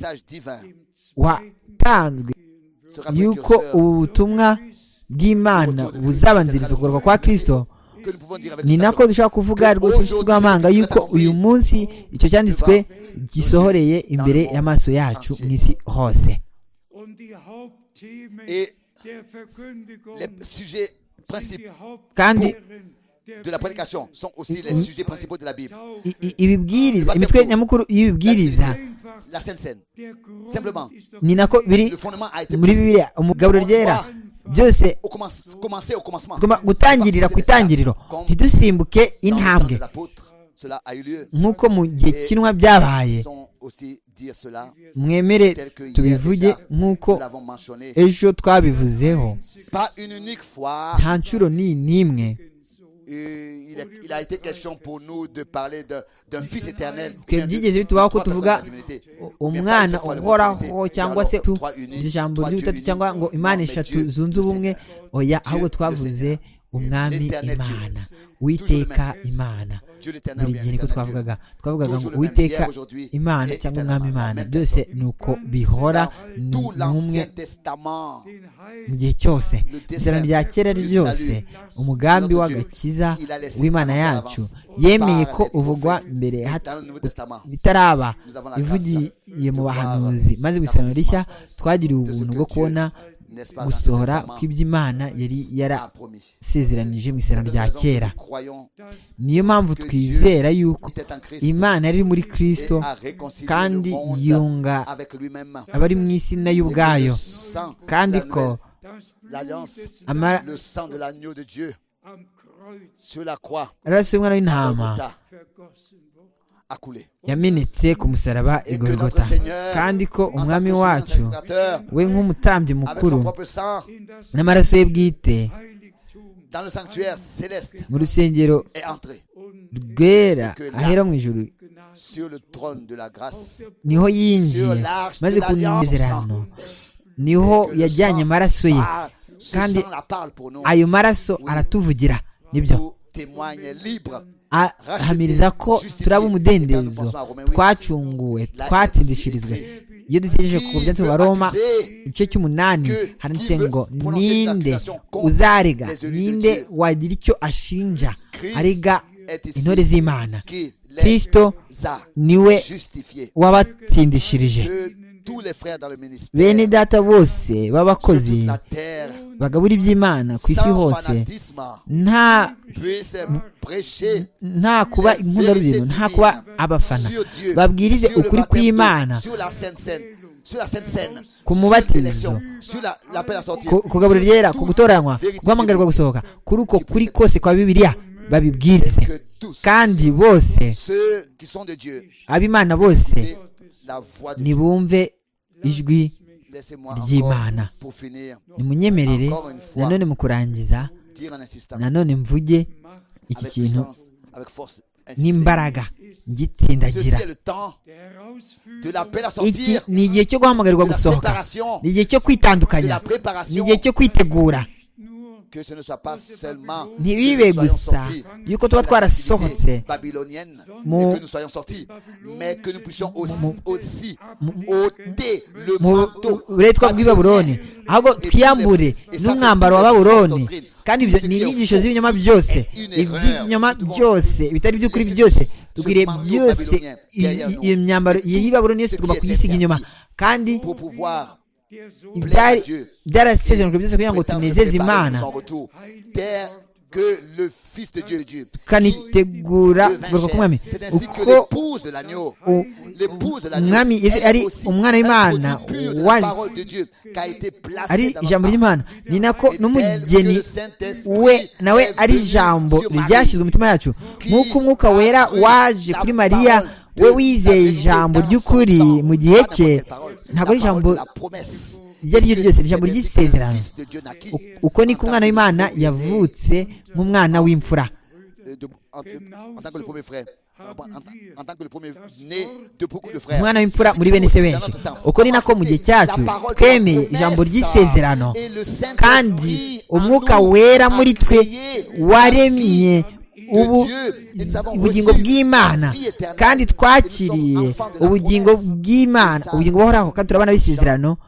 Speaker 4: watanzwe yuko ubu butumwa bw'Imana buzabanziriza ukugorwa kwa Kristo ni nako dushobora kuvuga rwose rw'amanga yuko uyu munsi icyo cyanditswe gisohoreye imbere y'amaso yacu mu isi hose kandi ibibwiriza imitwe nyamukuru y'ibibwiriza ni nako biri muri Bibiliya umugaburo ryera byose tugomba gutangirira ku itangiriro ntidusimbuke intambwe nk'uko mu gihe cy'intumwa byabaye mwemere tubivuge nk'uko ejo twabivuzeho nta nshuro n'imwe byigeze bitubaho ko tuvuga umwana uhoraho cyangwa se ijambo ry'ubutatu cyangwa ngo imana eshatu zunze ubumwe oya ahubwo twavuze umwami Imana Uwiteka Imana buri gihe niko twavugaga ngo Uwiteka Imana cyangwa umwami Imana byose ni uko bihora n'umwe mu gihe cyose isezerano rya kera ryose umugambi w'agakiza w'Imana yacu yemeye ko uvugwa mbere bitaraba ivugiye mu bahanuzi maze mu isezerano rishya twagiriwe ubuntu bwo kubona
Speaker 1: n'est-ce pas,
Speaker 4: gusohora
Speaker 1: dans le
Speaker 4: kw'iby'Imana yari
Speaker 1: Testament a promis.
Speaker 4: yarasezeranije mu isezerano rya kera.
Speaker 1: Nous croyons
Speaker 4: Niyo mpamvu twizera yuko
Speaker 1: qu'il est en Christ
Speaker 4: Imana yari muri
Speaker 1: et
Speaker 4: Kristo
Speaker 1: a réconcilié
Speaker 4: kandi
Speaker 1: le monde
Speaker 4: yunga
Speaker 1: avec lui-même.
Speaker 4: abari mu isi nayo ubwayo,
Speaker 1: Le sang,
Speaker 4: kandi
Speaker 1: la
Speaker 4: ko
Speaker 1: nouvelle, l'alliance,
Speaker 4: amara-
Speaker 1: le sang de l'agneau de Dieu sur la croix
Speaker 4: amaraso y'umwana w'intama
Speaker 1: Golgotha, a coulé.
Speaker 4: yamenetse ku musaraba i
Speaker 1: Et que notre
Speaker 4: Golgotha,
Speaker 1: Seigneur,
Speaker 4: kandi ko
Speaker 1: en tant
Speaker 4: umwami
Speaker 1: que
Speaker 4: wacu
Speaker 1: sacrificateur,
Speaker 4: we nk'umutambyi
Speaker 1: avec
Speaker 4: mukuru
Speaker 1: son propre sang,
Speaker 4: n'amaraso ye bwite
Speaker 1: dans le sanctuaire céleste,
Speaker 4: mu rusengero
Speaker 1: est entré
Speaker 4: rwera ahera mu ijuru,
Speaker 1: sur le trône de la grâce,
Speaker 4: niho yinjiye maze ku nezerano niho yajyanye amaraso ye,
Speaker 1: par ce
Speaker 4: kandi
Speaker 1: sang la parle pour nous,
Speaker 4: ayo maraso aratuvugira. Nibyo
Speaker 1: nous témoigne libre,
Speaker 4: ahamiriza ko turaba umudendezo, twacunguwe, twatsindishirijwe. Iyo dutegereje ku byanditse mu Baroma igice cy'umunani handitse ngo ninde uzarega, ninde wagira icyo ashinja arega intore z'Imana.
Speaker 1: qui
Speaker 4: Kristo
Speaker 1: les a
Speaker 4: niwe
Speaker 1: justifiés.
Speaker 4: wabatsindishirije.
Speaker 1: Que tous les frères dans le ministère,
Speaker 4: Bene data bose
Speaker 1: sur
Speaker 4: b'abakozi
Speaker 1: toute la terre,
Speaker 4: bagabura iby'Imana ku isi
Speaker 1: sans
Speaker 4: hose,
Speaker 1: fanatisme,
Speaker 4: nta
Speaker 1: puissent prêcher
Speaker 4: kuba inkundarugero, nta kuba abafana, babwirize ukuri kw'Imana
Speaker 1: sur la Sainte Seine, sur la Sainte Seine,
Speaker 4: ku
Speaker 1: sur
Speaker 4: mubatizo,
Speaker 1: l'élection, sur l'appel à sortir,
Speaker 4: kugaburira ryera, ku gutoranywa, guhamagarwa gusohoka, kuri uko kuri kose kwa Bibiliya babibwirize.
Speaker 1: que tous
Speaker 4: Kandi bose
Speaker 1: ceux qui sont de Dieu
Speaker 4: ab'Imana bose
Speaker 1: et la voix de Dieu.
Speaker 4: nibumve ijwi
Speaker 1: Laissez-moi
Speaker 4: ry'Imana.
Speaker 1: encore, pour finir,
Speaker 4: Nimunyemerere nanone mu kurangiza,
Speaker 1: dire en insistant
Speaker 4: nanone mvuge iki
Speaker 1: avec
Speaker 4: kintu
Speaker 1: puissance, avec force, insister.
Speaker 4: n'imbaraga
Speaker 1: Ceci
Speaker 4: ngitsindagira.
Speaker 1: est le temps de l'appel à
Speaker 4: Iki
Speaker 1: sortir,
Speaker 4: ni igihe cyo guhamagarwa
Speaker 1: de la
Speaker 4: gusohoka,
Speaker 1: séparation,
Speaker 4: ni igihe cyo
Speaker 1: de
Speaker 4: kwitandukanya,
Speaker 1: la
Speaker 4: ni
Speaker 1: préparation,
Speaker 4: igihe cyo kwitegura.
Speaker 1: que ce ne soit pas seulement
Speaker 4: Ntibibe
Speaker 1: que nous soyons
Speaker 4: gusa
Speaker 1: sortis
Speaker 4: yuko tuba
Speaker 1: de la
Speaker 4: twarasohotse
Speaker 1: captivité babylonienne
Speaker 4: mu-
Speaker 1: et que nous soyons sortis, mais que nous puissions aussi ôter le
Speaker 4: mu
Speaker 1: manteau
Speaker 4: buretwa bw'i Babuloni, ahubwo twiyambure n'umwambaro wa Babuloni. Kandi ibyo ni inyigisho z'ibinyoma byose, iby'ibinyoma byose, bitari by'ukuri byose, dukwiriye byose iyo myambaro y'i Babuloni yose tugomba kuyisiga inyuma, kandi
Speaker 1: pour pouvoir
Speaker 4: ibyari byarasezeranijwe byose kugira ngo tunezeze Imana,
Speaker 1: son retour, tel que le Fils de Dieu,
Speaker 4: tukanitegura kugaruka k'umwami.
Speaker 1: c'est ainsi que
Speaker 4: Uko
Speaker 1: l'épouse de l'agneau, l'épouse de l'agneau
Speaker 4: umwami Yesu ari
Speaker 1: est aussi
Speaker 4: umwana
Speaker 1: un
Speaker 4: w'Imana
Speaker 1: produit pur de
Speaker 4: waje
Speaker 1: la parole de Dieu qui a été placé
Speaker 4: ari
Speaker 1: dans
Speaker 4: ijambo
Speaker 1: notre
Speaker 4: ry'Imana, ni nako
Speaker 1: Et
Speaker 4: n'umugeni
Speaker 1: tel que le Saint-Esprit
Speaker 4: we nawe
Speaker 1: est
Speaker 4: ari
Speaker 1: venu
Speaker 4: ijambo
Speaker 1: sur Marie,
Speaker 4: ryashyizwe mu mitima yacu, nk'uko umwuka wera waje kuri Mariya, we wizeye ijambo ry'ukuri mu gihe cye, ntabwo ari ijambo iryo ari ryo ryose, ijambo ry'isezerano. Uko niko umwana w'Imana yavutse nk'umwana w'imfura,
Speaker 1: en tant que le premier frère, en tant que le premier né de beaucoup de frères.
Speaker 4: umwana w'imfura muri bene se benshi. Uko ni nako mu gihe cyacu twemeye ijambo ry'isezerano, kandi umwuka wera muri twe waremye ubugingo bw'Imana, kandi twakiriye ubugingo bw'Imana, ubugingo buhoraho, kandi turabana b'isezerano.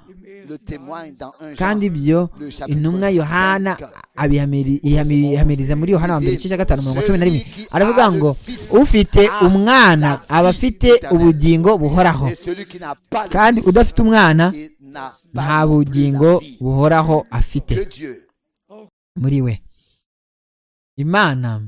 Speaker 4: Kandi ibyo intumwa Yohana ihamiriza muri Yohana wa mbere igice cya 5:11, aravuga ngo ufite umwana aba afite ubugingo buhoraho, kandi udafite umwana nta bugingo buhoraho afite muri we. Imana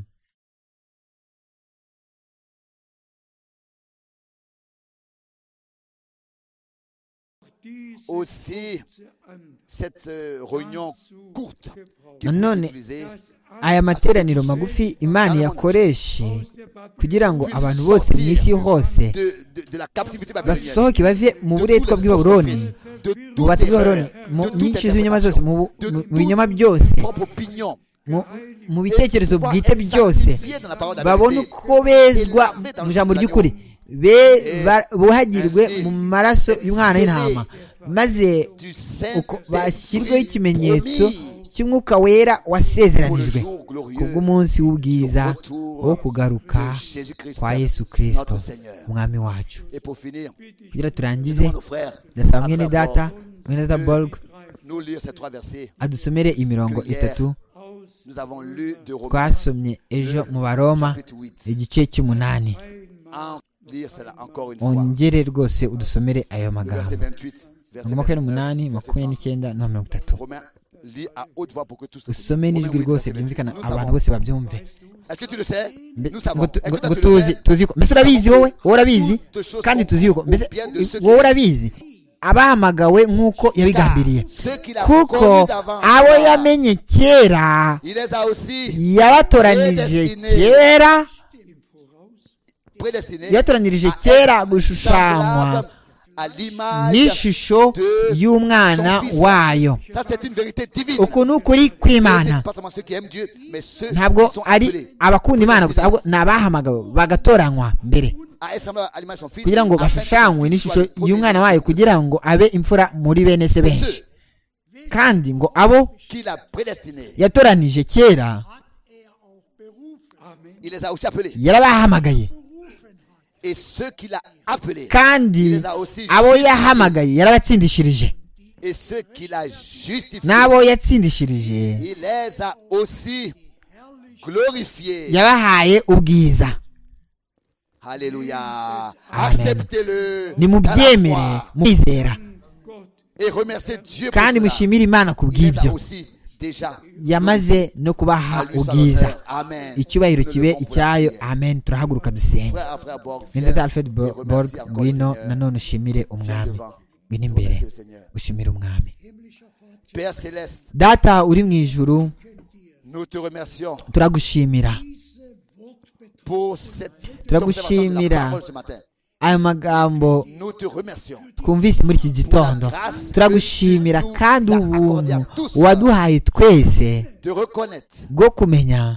Speaker 1: aussi cette réunion courte
Speaker 4: nanone aya materaniro magufi Imana yakoreshe kugira ngo abantu bose mu isi hose basohoke bave mu buretwa bw'i Babuloni, mu bubata bw'i Babuloni, mu nyinshi z'ibinyoma zose, mu binyoma byose, mu bitekerezo bwite byose, babone uko bezwa mu ijambo ry'ukuri, buhagirwe mu maraso y'umwana w'intama, maze bashyirweho ikimenyetso cy'umwuka wera wasezeranijwe kubw'umunsi w'ubwiza wo kugaruka kwa Yesu Kristo umwami wacu. Kugira turangize, ndasaba mwene data Borg adusomere imirongo 3 twasomye ejo mu Baroma igice cy'8. Ongere rwose udusomere ayo magambo.
Speaker 1: verset
Speaker 4: 28, 29 na 30.
Speaker 1: Romains, lis à haute voix pour que tous le
Speaker 4: usome n'ijwi
Speaker 1: Romains,
Speaker 4: rwose
Speaker 1: verset
Speaker 4: byumvikana
Speaker 1: 28.
Speaker 4: abantu bose babyumve.
Speaker 1: Est-ce que tu le sais?
Speaker 4: Mbe-
Speaker 1: Nous savons.
Speaker 4: ngo
Speaker 1: Est-ce que toi,
Speaker 4: ngo
Speaker 1: tu le sais?
Speaker 4: tuzi ko mbese urabizi wowe urabizi kandi tuzi yuko mbese wowe urabizi abahamagawe nk'uko yabigambiriye
Speaker 1: Ceux qu'il a
Speaker 4: kuko
Speaker 1: connus d'avance,
Speaker 4: abo yamenye kera
Speaker 1: il les a aussi
Speaker 4: yabatoranije kera
Speaker 1: prédestinés
Speaker 4: yabatoranije
Speaker 1: à
Speaker 4: kera
Speaker 1: être
Speaker 4: gushushanywa
Speaker 1: semblables à l'image
Speaker 4: n'ishusho
Speaker 1: de
Speaker 4: y'umwana
Speaker 1: son fils.
Speaker 4: wayo.
Speaker 1: Ça, c'est une vérité divine.
Speaker 4: uku ni ukuri
Speaker 1: Ce
Speaker 4: kw'Imana,
Speaker 1: n'est pas seulement ceux qui aiment Dieu, mais ceux
Speaker 4: ntabwo
Speaker 1: qui sont
Speaker 4: ari
Speaker 1: appelés
Speaker 4: abakunda Imana gusa ahubwo ni abahamagawe bagatoranywa mbere
Speaker 1: à être semblables à l'image de son fils,
Speaker 4: kugira ngo
Speaker 1: afin que
Speaker 4: bashushanywe
Speaker 1: son fils
Speaker 4: n'ishusho
Speaker 1: soit le premier
Speaker 4: y'umwana wayo kugira ngo abe imfura muri bene se benshi, kandi ngo abo
Speaker 1: qu'il a prédestinés.
Speaker 4: yatoranije kera
Speaker 1: Il les a aussi appelés.
Speaker 4: yarabahamagaye,
Speaker 1: Et ceux qu'il a appelés,
Speaker 4: kandi abo yahamagaye yarabatsindishirije,
Speaker 1: et ceux qu'il a justifiés,
Speaker 4: n'abo yatsindishirije
Speaker 1: il les a aussi glorifiés.
Speaker 4: yabahaye ubwiza.
Speaker 1: Alléluia.
Speaker 4: Amen.
Speaker 1: Acceptez-le.
Speaker 4: Nimubyemere
Speaker 1: dans la foi
Speaker 4: mubizera
Speaker 1: et remerciez Dieu pour
Speaker 4: kandi
Speaker 1: cela.
Speaker 4: mushimire Imana ku
Speaker 1: Il les a
Speaker 4: bw'ibyo
Speaker 1: aussi déjà.
Speaker 4: yamaze no kubaha
Speaker 1: À lui soit
Speaker 4: ubwiza.
Speaker 1: l'honneur. Amen.
Speaker 4: Icyubahiro
Speaker 1: Nous
Speaker 4: kibe
Speaker 1: levons pour la
Speaker 4: icyayo.
Speaker 1: prière.
Speaker 4: Amen. Turahaguruka dusenge.
Speaker 1: Frère à frère Borg,
Speaker 4: Nindata
Speaker 1: viens
Speaker 4: Alfred
Speaker 1: et
Speaker 4: Borg,
Speaker 1: remercie encore le
Speaker 4: ngwino
Speaker 1: Seigneur.
Speaker 4: nanone ushimire
Speaker 1: Viens
Speaker 4: umwami,
Speaker 1: devant.
Speaker 4: ngwino imbere
Speaker 1: Remercie le Seigneur.
Speaker 4: ushimire umwami.
Speaker 1: Père céleste,
Speaker 4: Data uri mu ijuru,
Speaker 1: nous te remercions
Speaker 4: turagushimira
Speaker 1: pour cette
Speaker 4: Turagushimira.
Speaker 1: observation de la parole ce matin.
Speaker 4: aya magambo
Speaker 1: Nous te remercions.
Speaker 4: twumvise muri iki gitondo. Turagushimira kandi ubuntu waduhaye twese
Speaker 1: De reconnaître
Speaker 4: bwo kumenya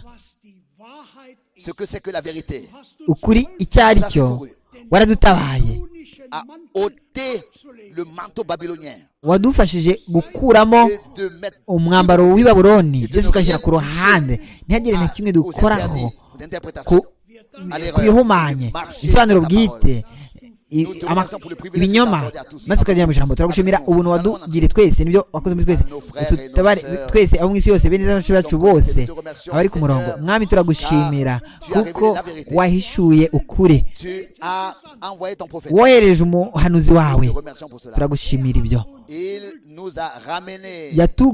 Speaker 1: ce que c'est que la vérité.
Speaker 4: ukuri icyo ari cyo. Waradutabaye,
Speaker 1: À ôter le manteau babylonien
Speaker 4: wadufashije gukuramo
Speaker 1: et de mettre
Speaker 4: umwambaro w'i Babuloni byose ugashyira ku ruhande, ntihagire na kimwe dukoraho
Speaker 1: aux interprétations,
Speaker 4: ku
Speaker 1: à l'erreur,
Speaker 4: bihumanye,
Speaker 1: marcher
Speaker 4: ibisobanuro
Speaker 1: dans ta parole.
Speaker 4: bwite, ibinyoma, maze tukagira mu ijambo. Turagushimira ubuntu wadugiriye twese n'ibyo wakoze muri twese, tutabare twese abo mu isi yose, bene zacu bacu bose abari ku murongo. Mwami, turagushimira kuko wahishuye ukuri,
Speaker 1: Tu as envoyé ton prophète.
Speaker 4: wohereje umuhanuzi wawe.
Speaker 1: Nous te remercions pour cela.
Speaker 4: Turagushimira ibyo.
Speaker 1: Il nous a ramenés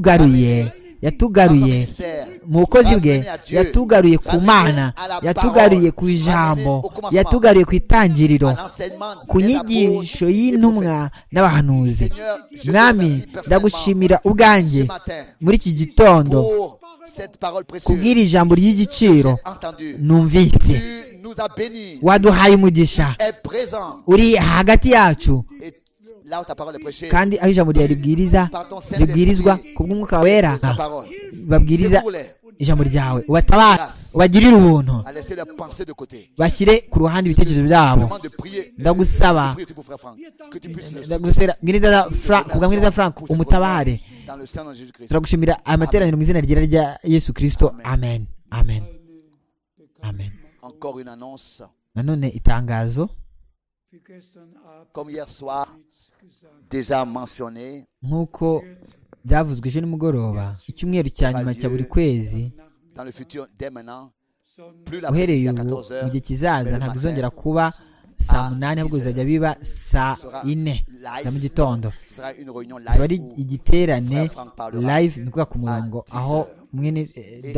Speaker 4: yatugaruye mu bukozi bwe, yatugaruye ku Mana, yatugaruye ku ijambo, yatugaruye ku itangiriro,
Speaker 1: à l'enseignement
Speaker 4: ku
Speaker 1: des
Speaker 4: nyigisho
Speaker 1: apôtres et
Speaker 4: y'intumwa n'abahanuzi.
Speaker 1: Seigneur, je te
Speaker 4: Mwami,
Speaker 1: remercie
Speaker 4: ndagushimira
Speaker 1: personnellement
Speaker 4: ubwanjye
Speaker 1: ce matin
Speaker 4: muri iki gitondo
Speaker 1: pour cette parole précieuse
Speaker 4: kubwira ijambo ry'igiciro
Speaker 1: entendue.
Speaker 4: numvise.
Speaker 1: Tu nous as bénis,
Speaker 4: Waduhaye umugisha,
Speaker 1: est présent.
Speaker 4: uri hagati yacu,
Speaker 1: Et là où ta parole est prêchée,
Speaker 4: kandi aho ijambo ryawe ribwirizwa ku bw'umwuka wera,
Speaker 1: ta parole,
Speaker 4: babwiriza
Speaker 1: c'est pour les
Speaker 4: ijambo ryawe, ubatabare, ubagirire ubuntu,
Speaker 1: à laisser leurs pensées de côté.
Speaker 4: bashyire ku ruhande ibitekerezo byabo.
Speaker 1: Demande de prier.
Speaker 4: Ndagusaba,
Speaker 1: de prier aussi pour frère Franck, que tu puisses le
Speaker 4: ndagusera kubwa mwirida Frank umutabare.
Speaker 1: dans le Saint nom de Jésus-Christ.
Speaker 4: Turagushimira amateraniro mu izina ryera rya Yesu Kristo. Amen, amen, amen.
Speaker 1: Encore une annonce.
Speaker 4: Nanone itangazo,
Speaker 1: Comme hier soir, déjà mentionné,
Speaker 4: nk'uko byavuzwe ejo nimugoroba, icyumweru cya nyuma cya buri kwezi
Speaker 1: dans le futur, dès maintenant, plus
Speaker 4: uhereye
Speaker 1: l'après-midi à
Speaker 4: ubu
Speaker 1: 14
Speaker 4: mu
Speaker 1: heures,
Speaker 4: gihe kizaza ntabwo bizongera kuba saa munani, ahubwo bizajya biba saa ine za mu gitondo.
Speaker 1: ce sera une réunion
Speaker 4: Kiba ari
Speaker 1: live où
Speaker 4: igiterane
Speaker 1: Frère Frank parlera
Speaker 4: live, ni kuvuga ku murongo, aho mwene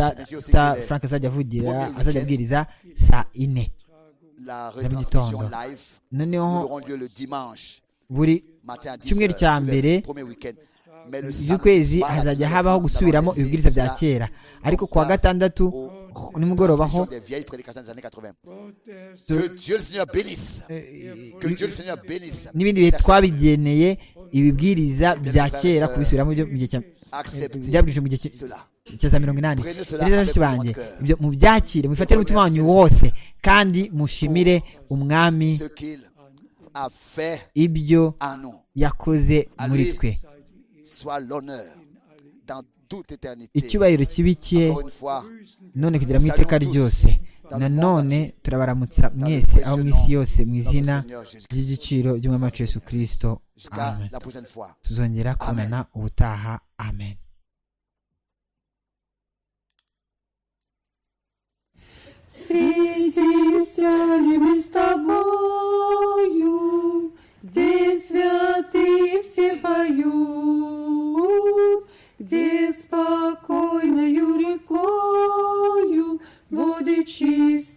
Speaker 4: Frank azajya avugira, azajya abwiriza saa ine
Speaker 1: la
Speaker 4: za mu
Speaker 1: retransmission
Speaker 4: gitondo.
Speaker 1: live
Speaker 4: Noneho
Speaker 1: auront lieu le dimanche
Speaker 4: buri
Speaker 1: matin à 10
Speaker 4: cyumweru cya
Speaker 1: heures,
Speaker 4: mbere
Speaker 1: le premier week-end. Mais le
Speaker 4: z'ukwezi
Speaker 1: samedi,
Speaker 4: hazajya
Speaker 1: pas
Speaker 4: habaho
Speaker 1: nous
Speaker 4: gusubiramo
Speaker 1: allons
Speaker 4: ibibwiriza
Speaker 1: laisser
Speaker 4: bya
Speaker 1: cela
Speaker 4: kera, ariko kuwa gatandatu nimugoroba ho
Speaker 1: des vieilles prédications des années 80. Que Dieu le Seigneur bénisse. Que Dieu le Seigneur bénisse.
Speaker 4: n'ibindi bihe twabigeneye ibibwiriza bya kera kubisubiramo mu gihe cya byabwirije mu gihe
Speaker 1: Cela.
Speaker 4: cya za 80. Neza bashiki banjye, ibyo mubyakire, mubifatire umutima wanyu wose, kandi mushimire umwami
Speaker 1: Ce qu'il a fait
Speaker 4: ibyo
Speaker 1: à nous.
Speaker 4: yakoze muri twe.
Speaker 1: Soit l'honneur dans toute éternité.
Speaker 4: Icyubahiro kibi cye
Speaker 1: Encore une fois,
Speaker 4: none kugera mu iteka ryose. Nanone turabaramutsa mwese aho mu isi yose mu izina ry'igiciro ry'umwami wacu Yesu Kristo.
Speaker 1: jusqu'à
Speaker 4: Amen.
Speaker 1: la prochaine fois.
Speaker 4: Tuzongera kubonana ubutaha. Amen.
Speaker 3: Святителями с тобою, где святые все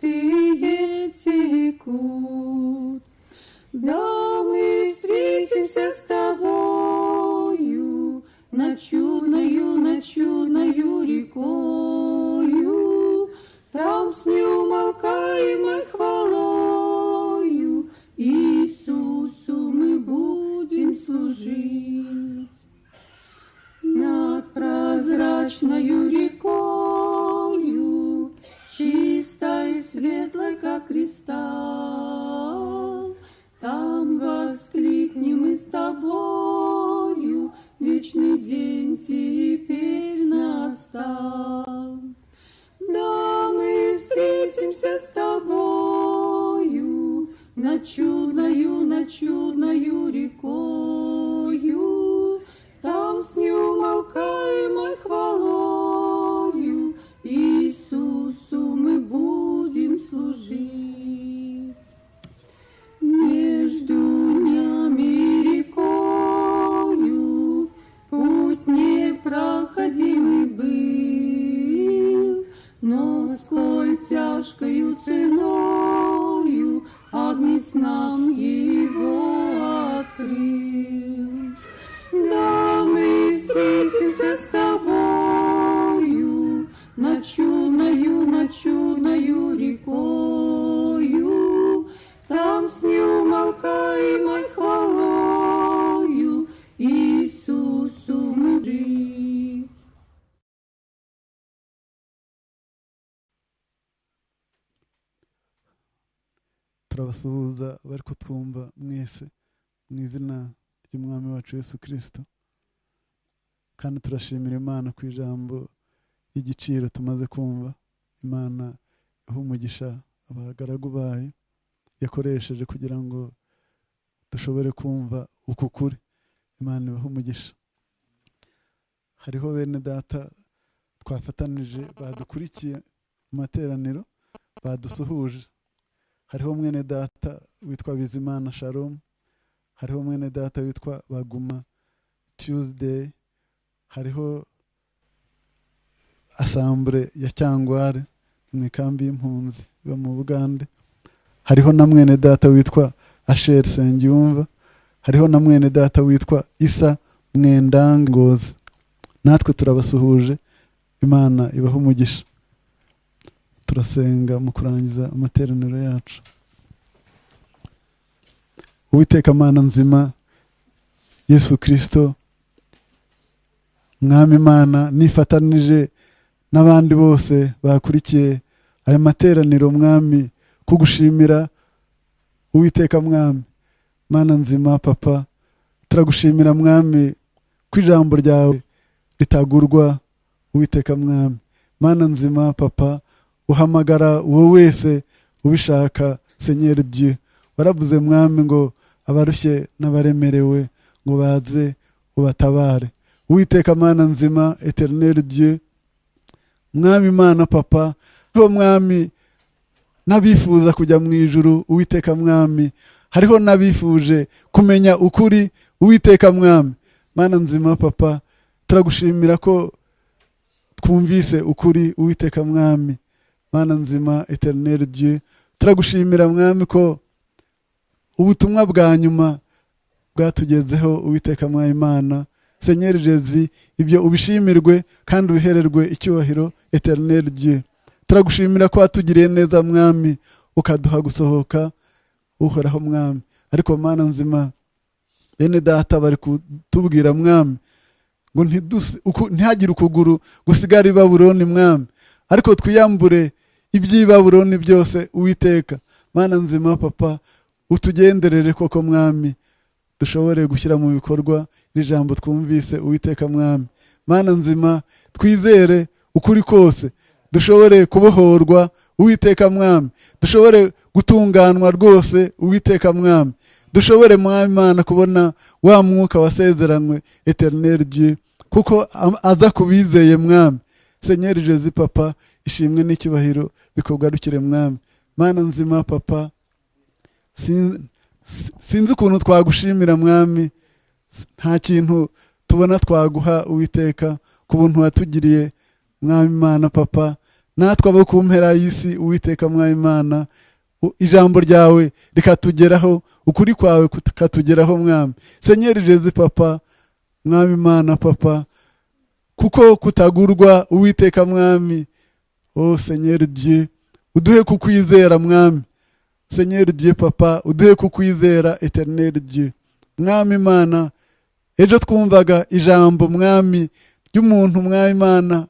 Speaker 5: святые текут. Да мы встретимся с тобою над чудною рекою, там с неумолкаемой хвалою Иисусу мы будем служить. Над прозрачною рекою, чистой и светлой, как кристалл, там воскликнем мы с тобою, вечный день теперь настал. Да, мы встретимся с тобою над чудною рекою, там с неумолкаемой хвалою Иисусу мы будем служить. Между днями и рекою путь непроходимый был, но сколь тяжкою ценою Агнец нам его открыл. Да, мы встретимся с тобою над чудною рекою, там с неумолкаемой хвалою Иисусу мы жить.
Speaker 6: turabasuhuza bari kutwumva mwese mu izina ry'umwami wacu Yesu Kristo, kandi turashimira Imana ku ijambo y'igiciro tumaze kumva. Imana iha umugisha abagaragu bayo yakoresheje kugira ngo dushobore kumva uku kuri. Imana ibaha umugisha. Hariho bene data twafatanije badukurikiye mu materaniro badusuhuje. Hariho mwene data witwa Bizimana Shalom, hariho mwene data witwa Baguma Tuesday, hariho assemble ya Cyangware mu ikambi y'impunzi iba mu Bugande, hariho na mwene data witwa Asher Sengiyumva, hariho na mwene data witwa Isa Mwendangozi. Natwe turabasuhuje. Imana ibaha umugisha. Turasenga mu kurangiza amateraniro yacu. Uwiteka Mana nzima, Yesu Kristo Mwami Mana, nifatanije n'abandi bose bakurikiye aya materaniro Mwami, kugushimira Uwiteka Mwami. Mana nzima Papa, turagushimira Mwami ku ijambo ryawe ritagurwa Uwiteka Mwami. Mana nzima Papa, uhamagara uwo wese ubishaka. Seigneur Dieu, waravuze Mwami ngo abarushye n'abaremerewe ngo baze ubatabare. Uwiteka Mana nzima, Eternel Dieu, Mwami Mana Papa, hariho Mwami n'abifuza kujya mu ijuru Uwiteka Mwami, hariho n'abifuje kumenya ukuri Uwiteka Mwami. Mana nzima Papa, turagushimira ko twumvise ukuri Uwiteka Mwami. Mana nzima Eternel Dieu, turagushimira Mwami ko ubutumwa bwa nyuma bwatugezeho Uwiteka Mwami Mana. Seigneur Jésus, ibyo ubishimirwe kandi ubihererwe icyubahiro Eternel Dieu. Turagushimira ko watugiriye neza Mwami, ukaduha gusohoka uhoraho Mwami. Ariko Mana nzima, bene data bari kutubwira Mwami ngo ntihagire ukuguru gusigara i Babuloni Mwami, ariko twiyambure iby'i Babuloni byose Uwiteka. Mana nzima Papa, utugenderere koko Mwami, dushobore gushyira mu bikorwa iri jambo twumvise Uwiteka Mwami. Mana nzima, twizere ukuri kose, dushobore kubohorwa Uwiteka Mwami, dushobore gutunganwa rwose Uwiteka Mwami, dushobore Mwami Mana kubona wa mwuka wasezeranywe Eternel Dieu, kuko aza kubizeye Mwami. Seigneur Jésus Papa, ishimwe n'icyubahiro bikugarukire Mwami. Mana nzima Papa, sinzi ukuntu twagushimira Mwami, nta kintu tubona twaguha Uwiteka ku buntu watugiriye Mwami Mana Papa. natwe abo ku mpera y'isi uwiteka mwami Imana, ijambo ryawe rikatugeraho, ukuri kwawe kukatugeraho mwami. Senyeri Jezi papa mwami Imana papa, kuko kutagurwa uwiteka mwami. Senyeri Dieu, uduhe kukwizera mwami. Senyeri Dieu papa, uduhe kukwizera Eternel Dieu mwami Imana. Ejo twumvaga ijambo mwami ry'umuntu mwami Imana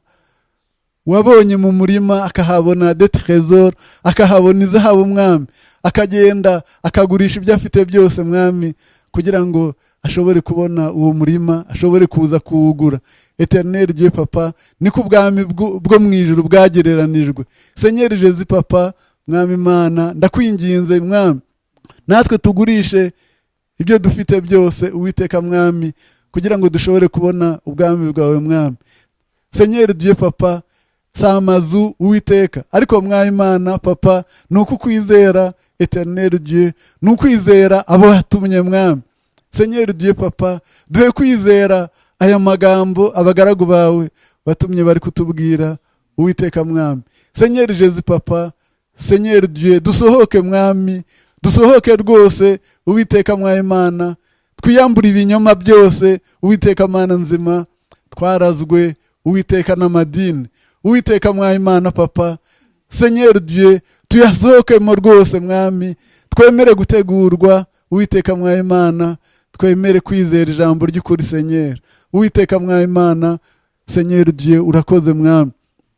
Speaker 6: wabonye mu murima akahabona des trésors, akahabona izahabu mwami, akagenda akagurisha ibyo afite byose mwami, kugira ngo ashobore kubona uwo murima, ashobore kuza kuwugura. Eternel Dieu papa, niko ubwami bwo mu ijuru bwagereranijwe. Senyeri Jezi papa mwami Imana, ndakwinginze mwami, natwe tugurishe ibyo dufite byose uwiteka mwami, kugira ngo dushobore kubona ubwami bwawe mwami. Senyeri Dieu papa, si amazu uwiteka, ariko mwami Imana papa, ni ukukwizera Eternel Dieu, ni ukwizera abo watumye mwami. Senyeri Dieu papa, duhe kwizera aya magambo abagaragu bawe batumye bari kutubwira uwiteka mwami. Senyeri Jezi papa, Senyeri Dieu, dusohoke mwami, dusohoke rwose uwiteka mwami Imana, twiyambura ibinyoma byose uwiteka Mana nzima twarazwe uwiteka n'amadini uwiteka mwami Imana papa. Senyeri Dieu, tuyasohokemo rwose mwami, twemere gutegurwa uwiteka mwami Imana, twemere kwizera ijambo ry'ukuri Senyeri uwiteka mwami Imana. Senyeri Dieu, urakoze mwami.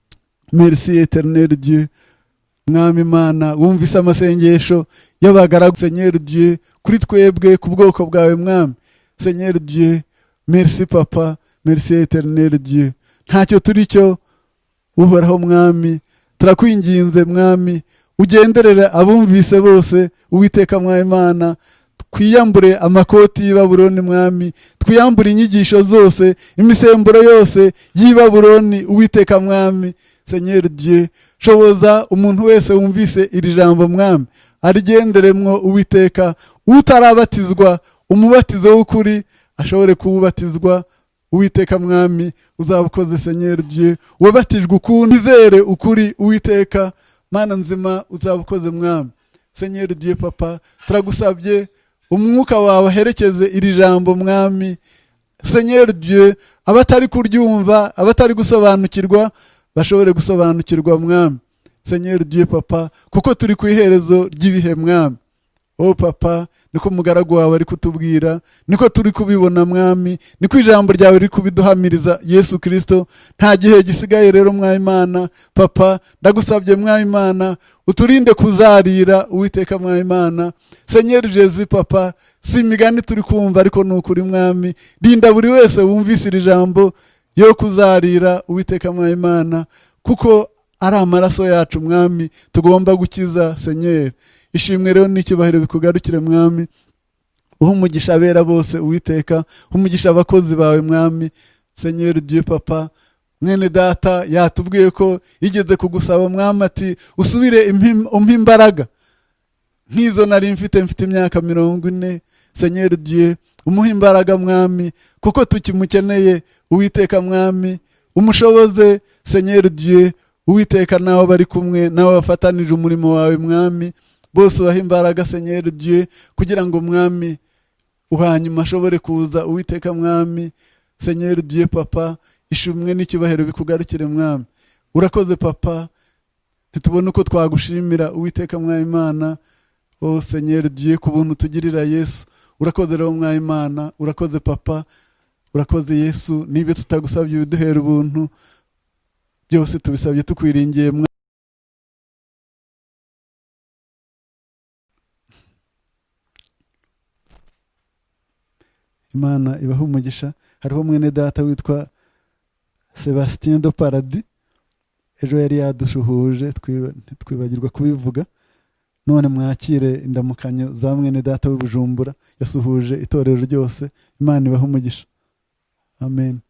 Speaker 6: Merci Eternel Dieu mwami Imana, wumvise amasengesho y'abagaragu Senyeri Dieu kuri twebwe ku bwoko bwawe mwami. Senyeri Dieu, merci papa, merci Eternel Dieu. Ntacyo turi cyo uhoraho mwami, turakwinginze mwami, ugenderere abumvise bose uwiteka mwami Imana, twiyambure amakoti y'i Babuloni mwami, twiyambure inyigisho zose, imisemburo yose y'i Babuloni uwiteka mwami. Senyeri Dieu, shoboza umuntu wese wumvise iri jambo mwami, arigenderemwo uwiteka, utarabatizwa umubatizo w'ukuri ashobore kuwubatizwa uwiteka mwami. Uzabukoze Senyeri Dieu, wabatijwe ukundi izere ukuri uwiteka Mana nzima, uzabukoze mwami. Senyeri Dieu papa, turagusabye umwuka wawe herekeze iri jambo mwami. Senyeri Dieu, abatari kuryumva, abatari gusobanukirwa bashobore gusobanukirwa mwami. Senyeri Dieu papa, kuko turi ku iherezo ry'ibihe mwami. Papa, niko umugaragu wawe ari kutubwira, niko turi kubibona mwami, niko ijambo ryawe riri kubiduhamiriza Yesu Kristo. Nta gihe gisigaye rero mwami Imana papa, ndagusabye mwami Imana, uturinde kuzarira uwiteka mwami Imana. Senyeri Jezi papa, si imigani turi kumva ariko ni ukuri mwami, rinda buri wese wumvise iri jambo yo kuzarira uwiteka mwami Imana, kuko ari amaraso yacu mwami tugomba gukiza. Senyeri, ishimwe rero n'icyubahiro bikugarukire mwami. Uha umugisha abera bose uwiteka, umugisha abakozi bawe mwami. Senyeri Dieu papa, mwene data yatubwiye ko yigeze kugusaba mwami ati usubire umpe imbaraga nk'izo nari mfite imyaka 40. Senyeri Dieu, umuhe imbaraga mwami, kuko tukimukeneye uwiteka mwami. Umushoboze Senyeri Dieu uwiteka, nawe bari kumwe nawe bafatanije umurimo wawe mwami, bose baha imbaraga Senyeri Dieu, kugira ngo mwami uhanyuma ashobore kuza uwiteka mwami. Senyeri Dieu papa, ishimwe n'icyubahiro bikugarukire mwami. Urakoze papa, ntitubone uko twagushimira uwiteka mwami Imana. Senyeri Dieu, ku buntu tugirira Yesu, urakoze rero mwami Imana, urakoze papa, urakoze Yesu. Niba tutagusabye ubiduhera ubuntu, byose tubisabye tukwiringiye mwami. Imana ibaha umugisha. Hariho mwene data witwa Sebastien do Paradis, ejo yari yadushuhuje twibagirwa kubivuga, none mwakire indamukanyo za mwene data w'Ibujumbura, yasuhuje itorero ryose. Imana ibaha umugisha. Amen.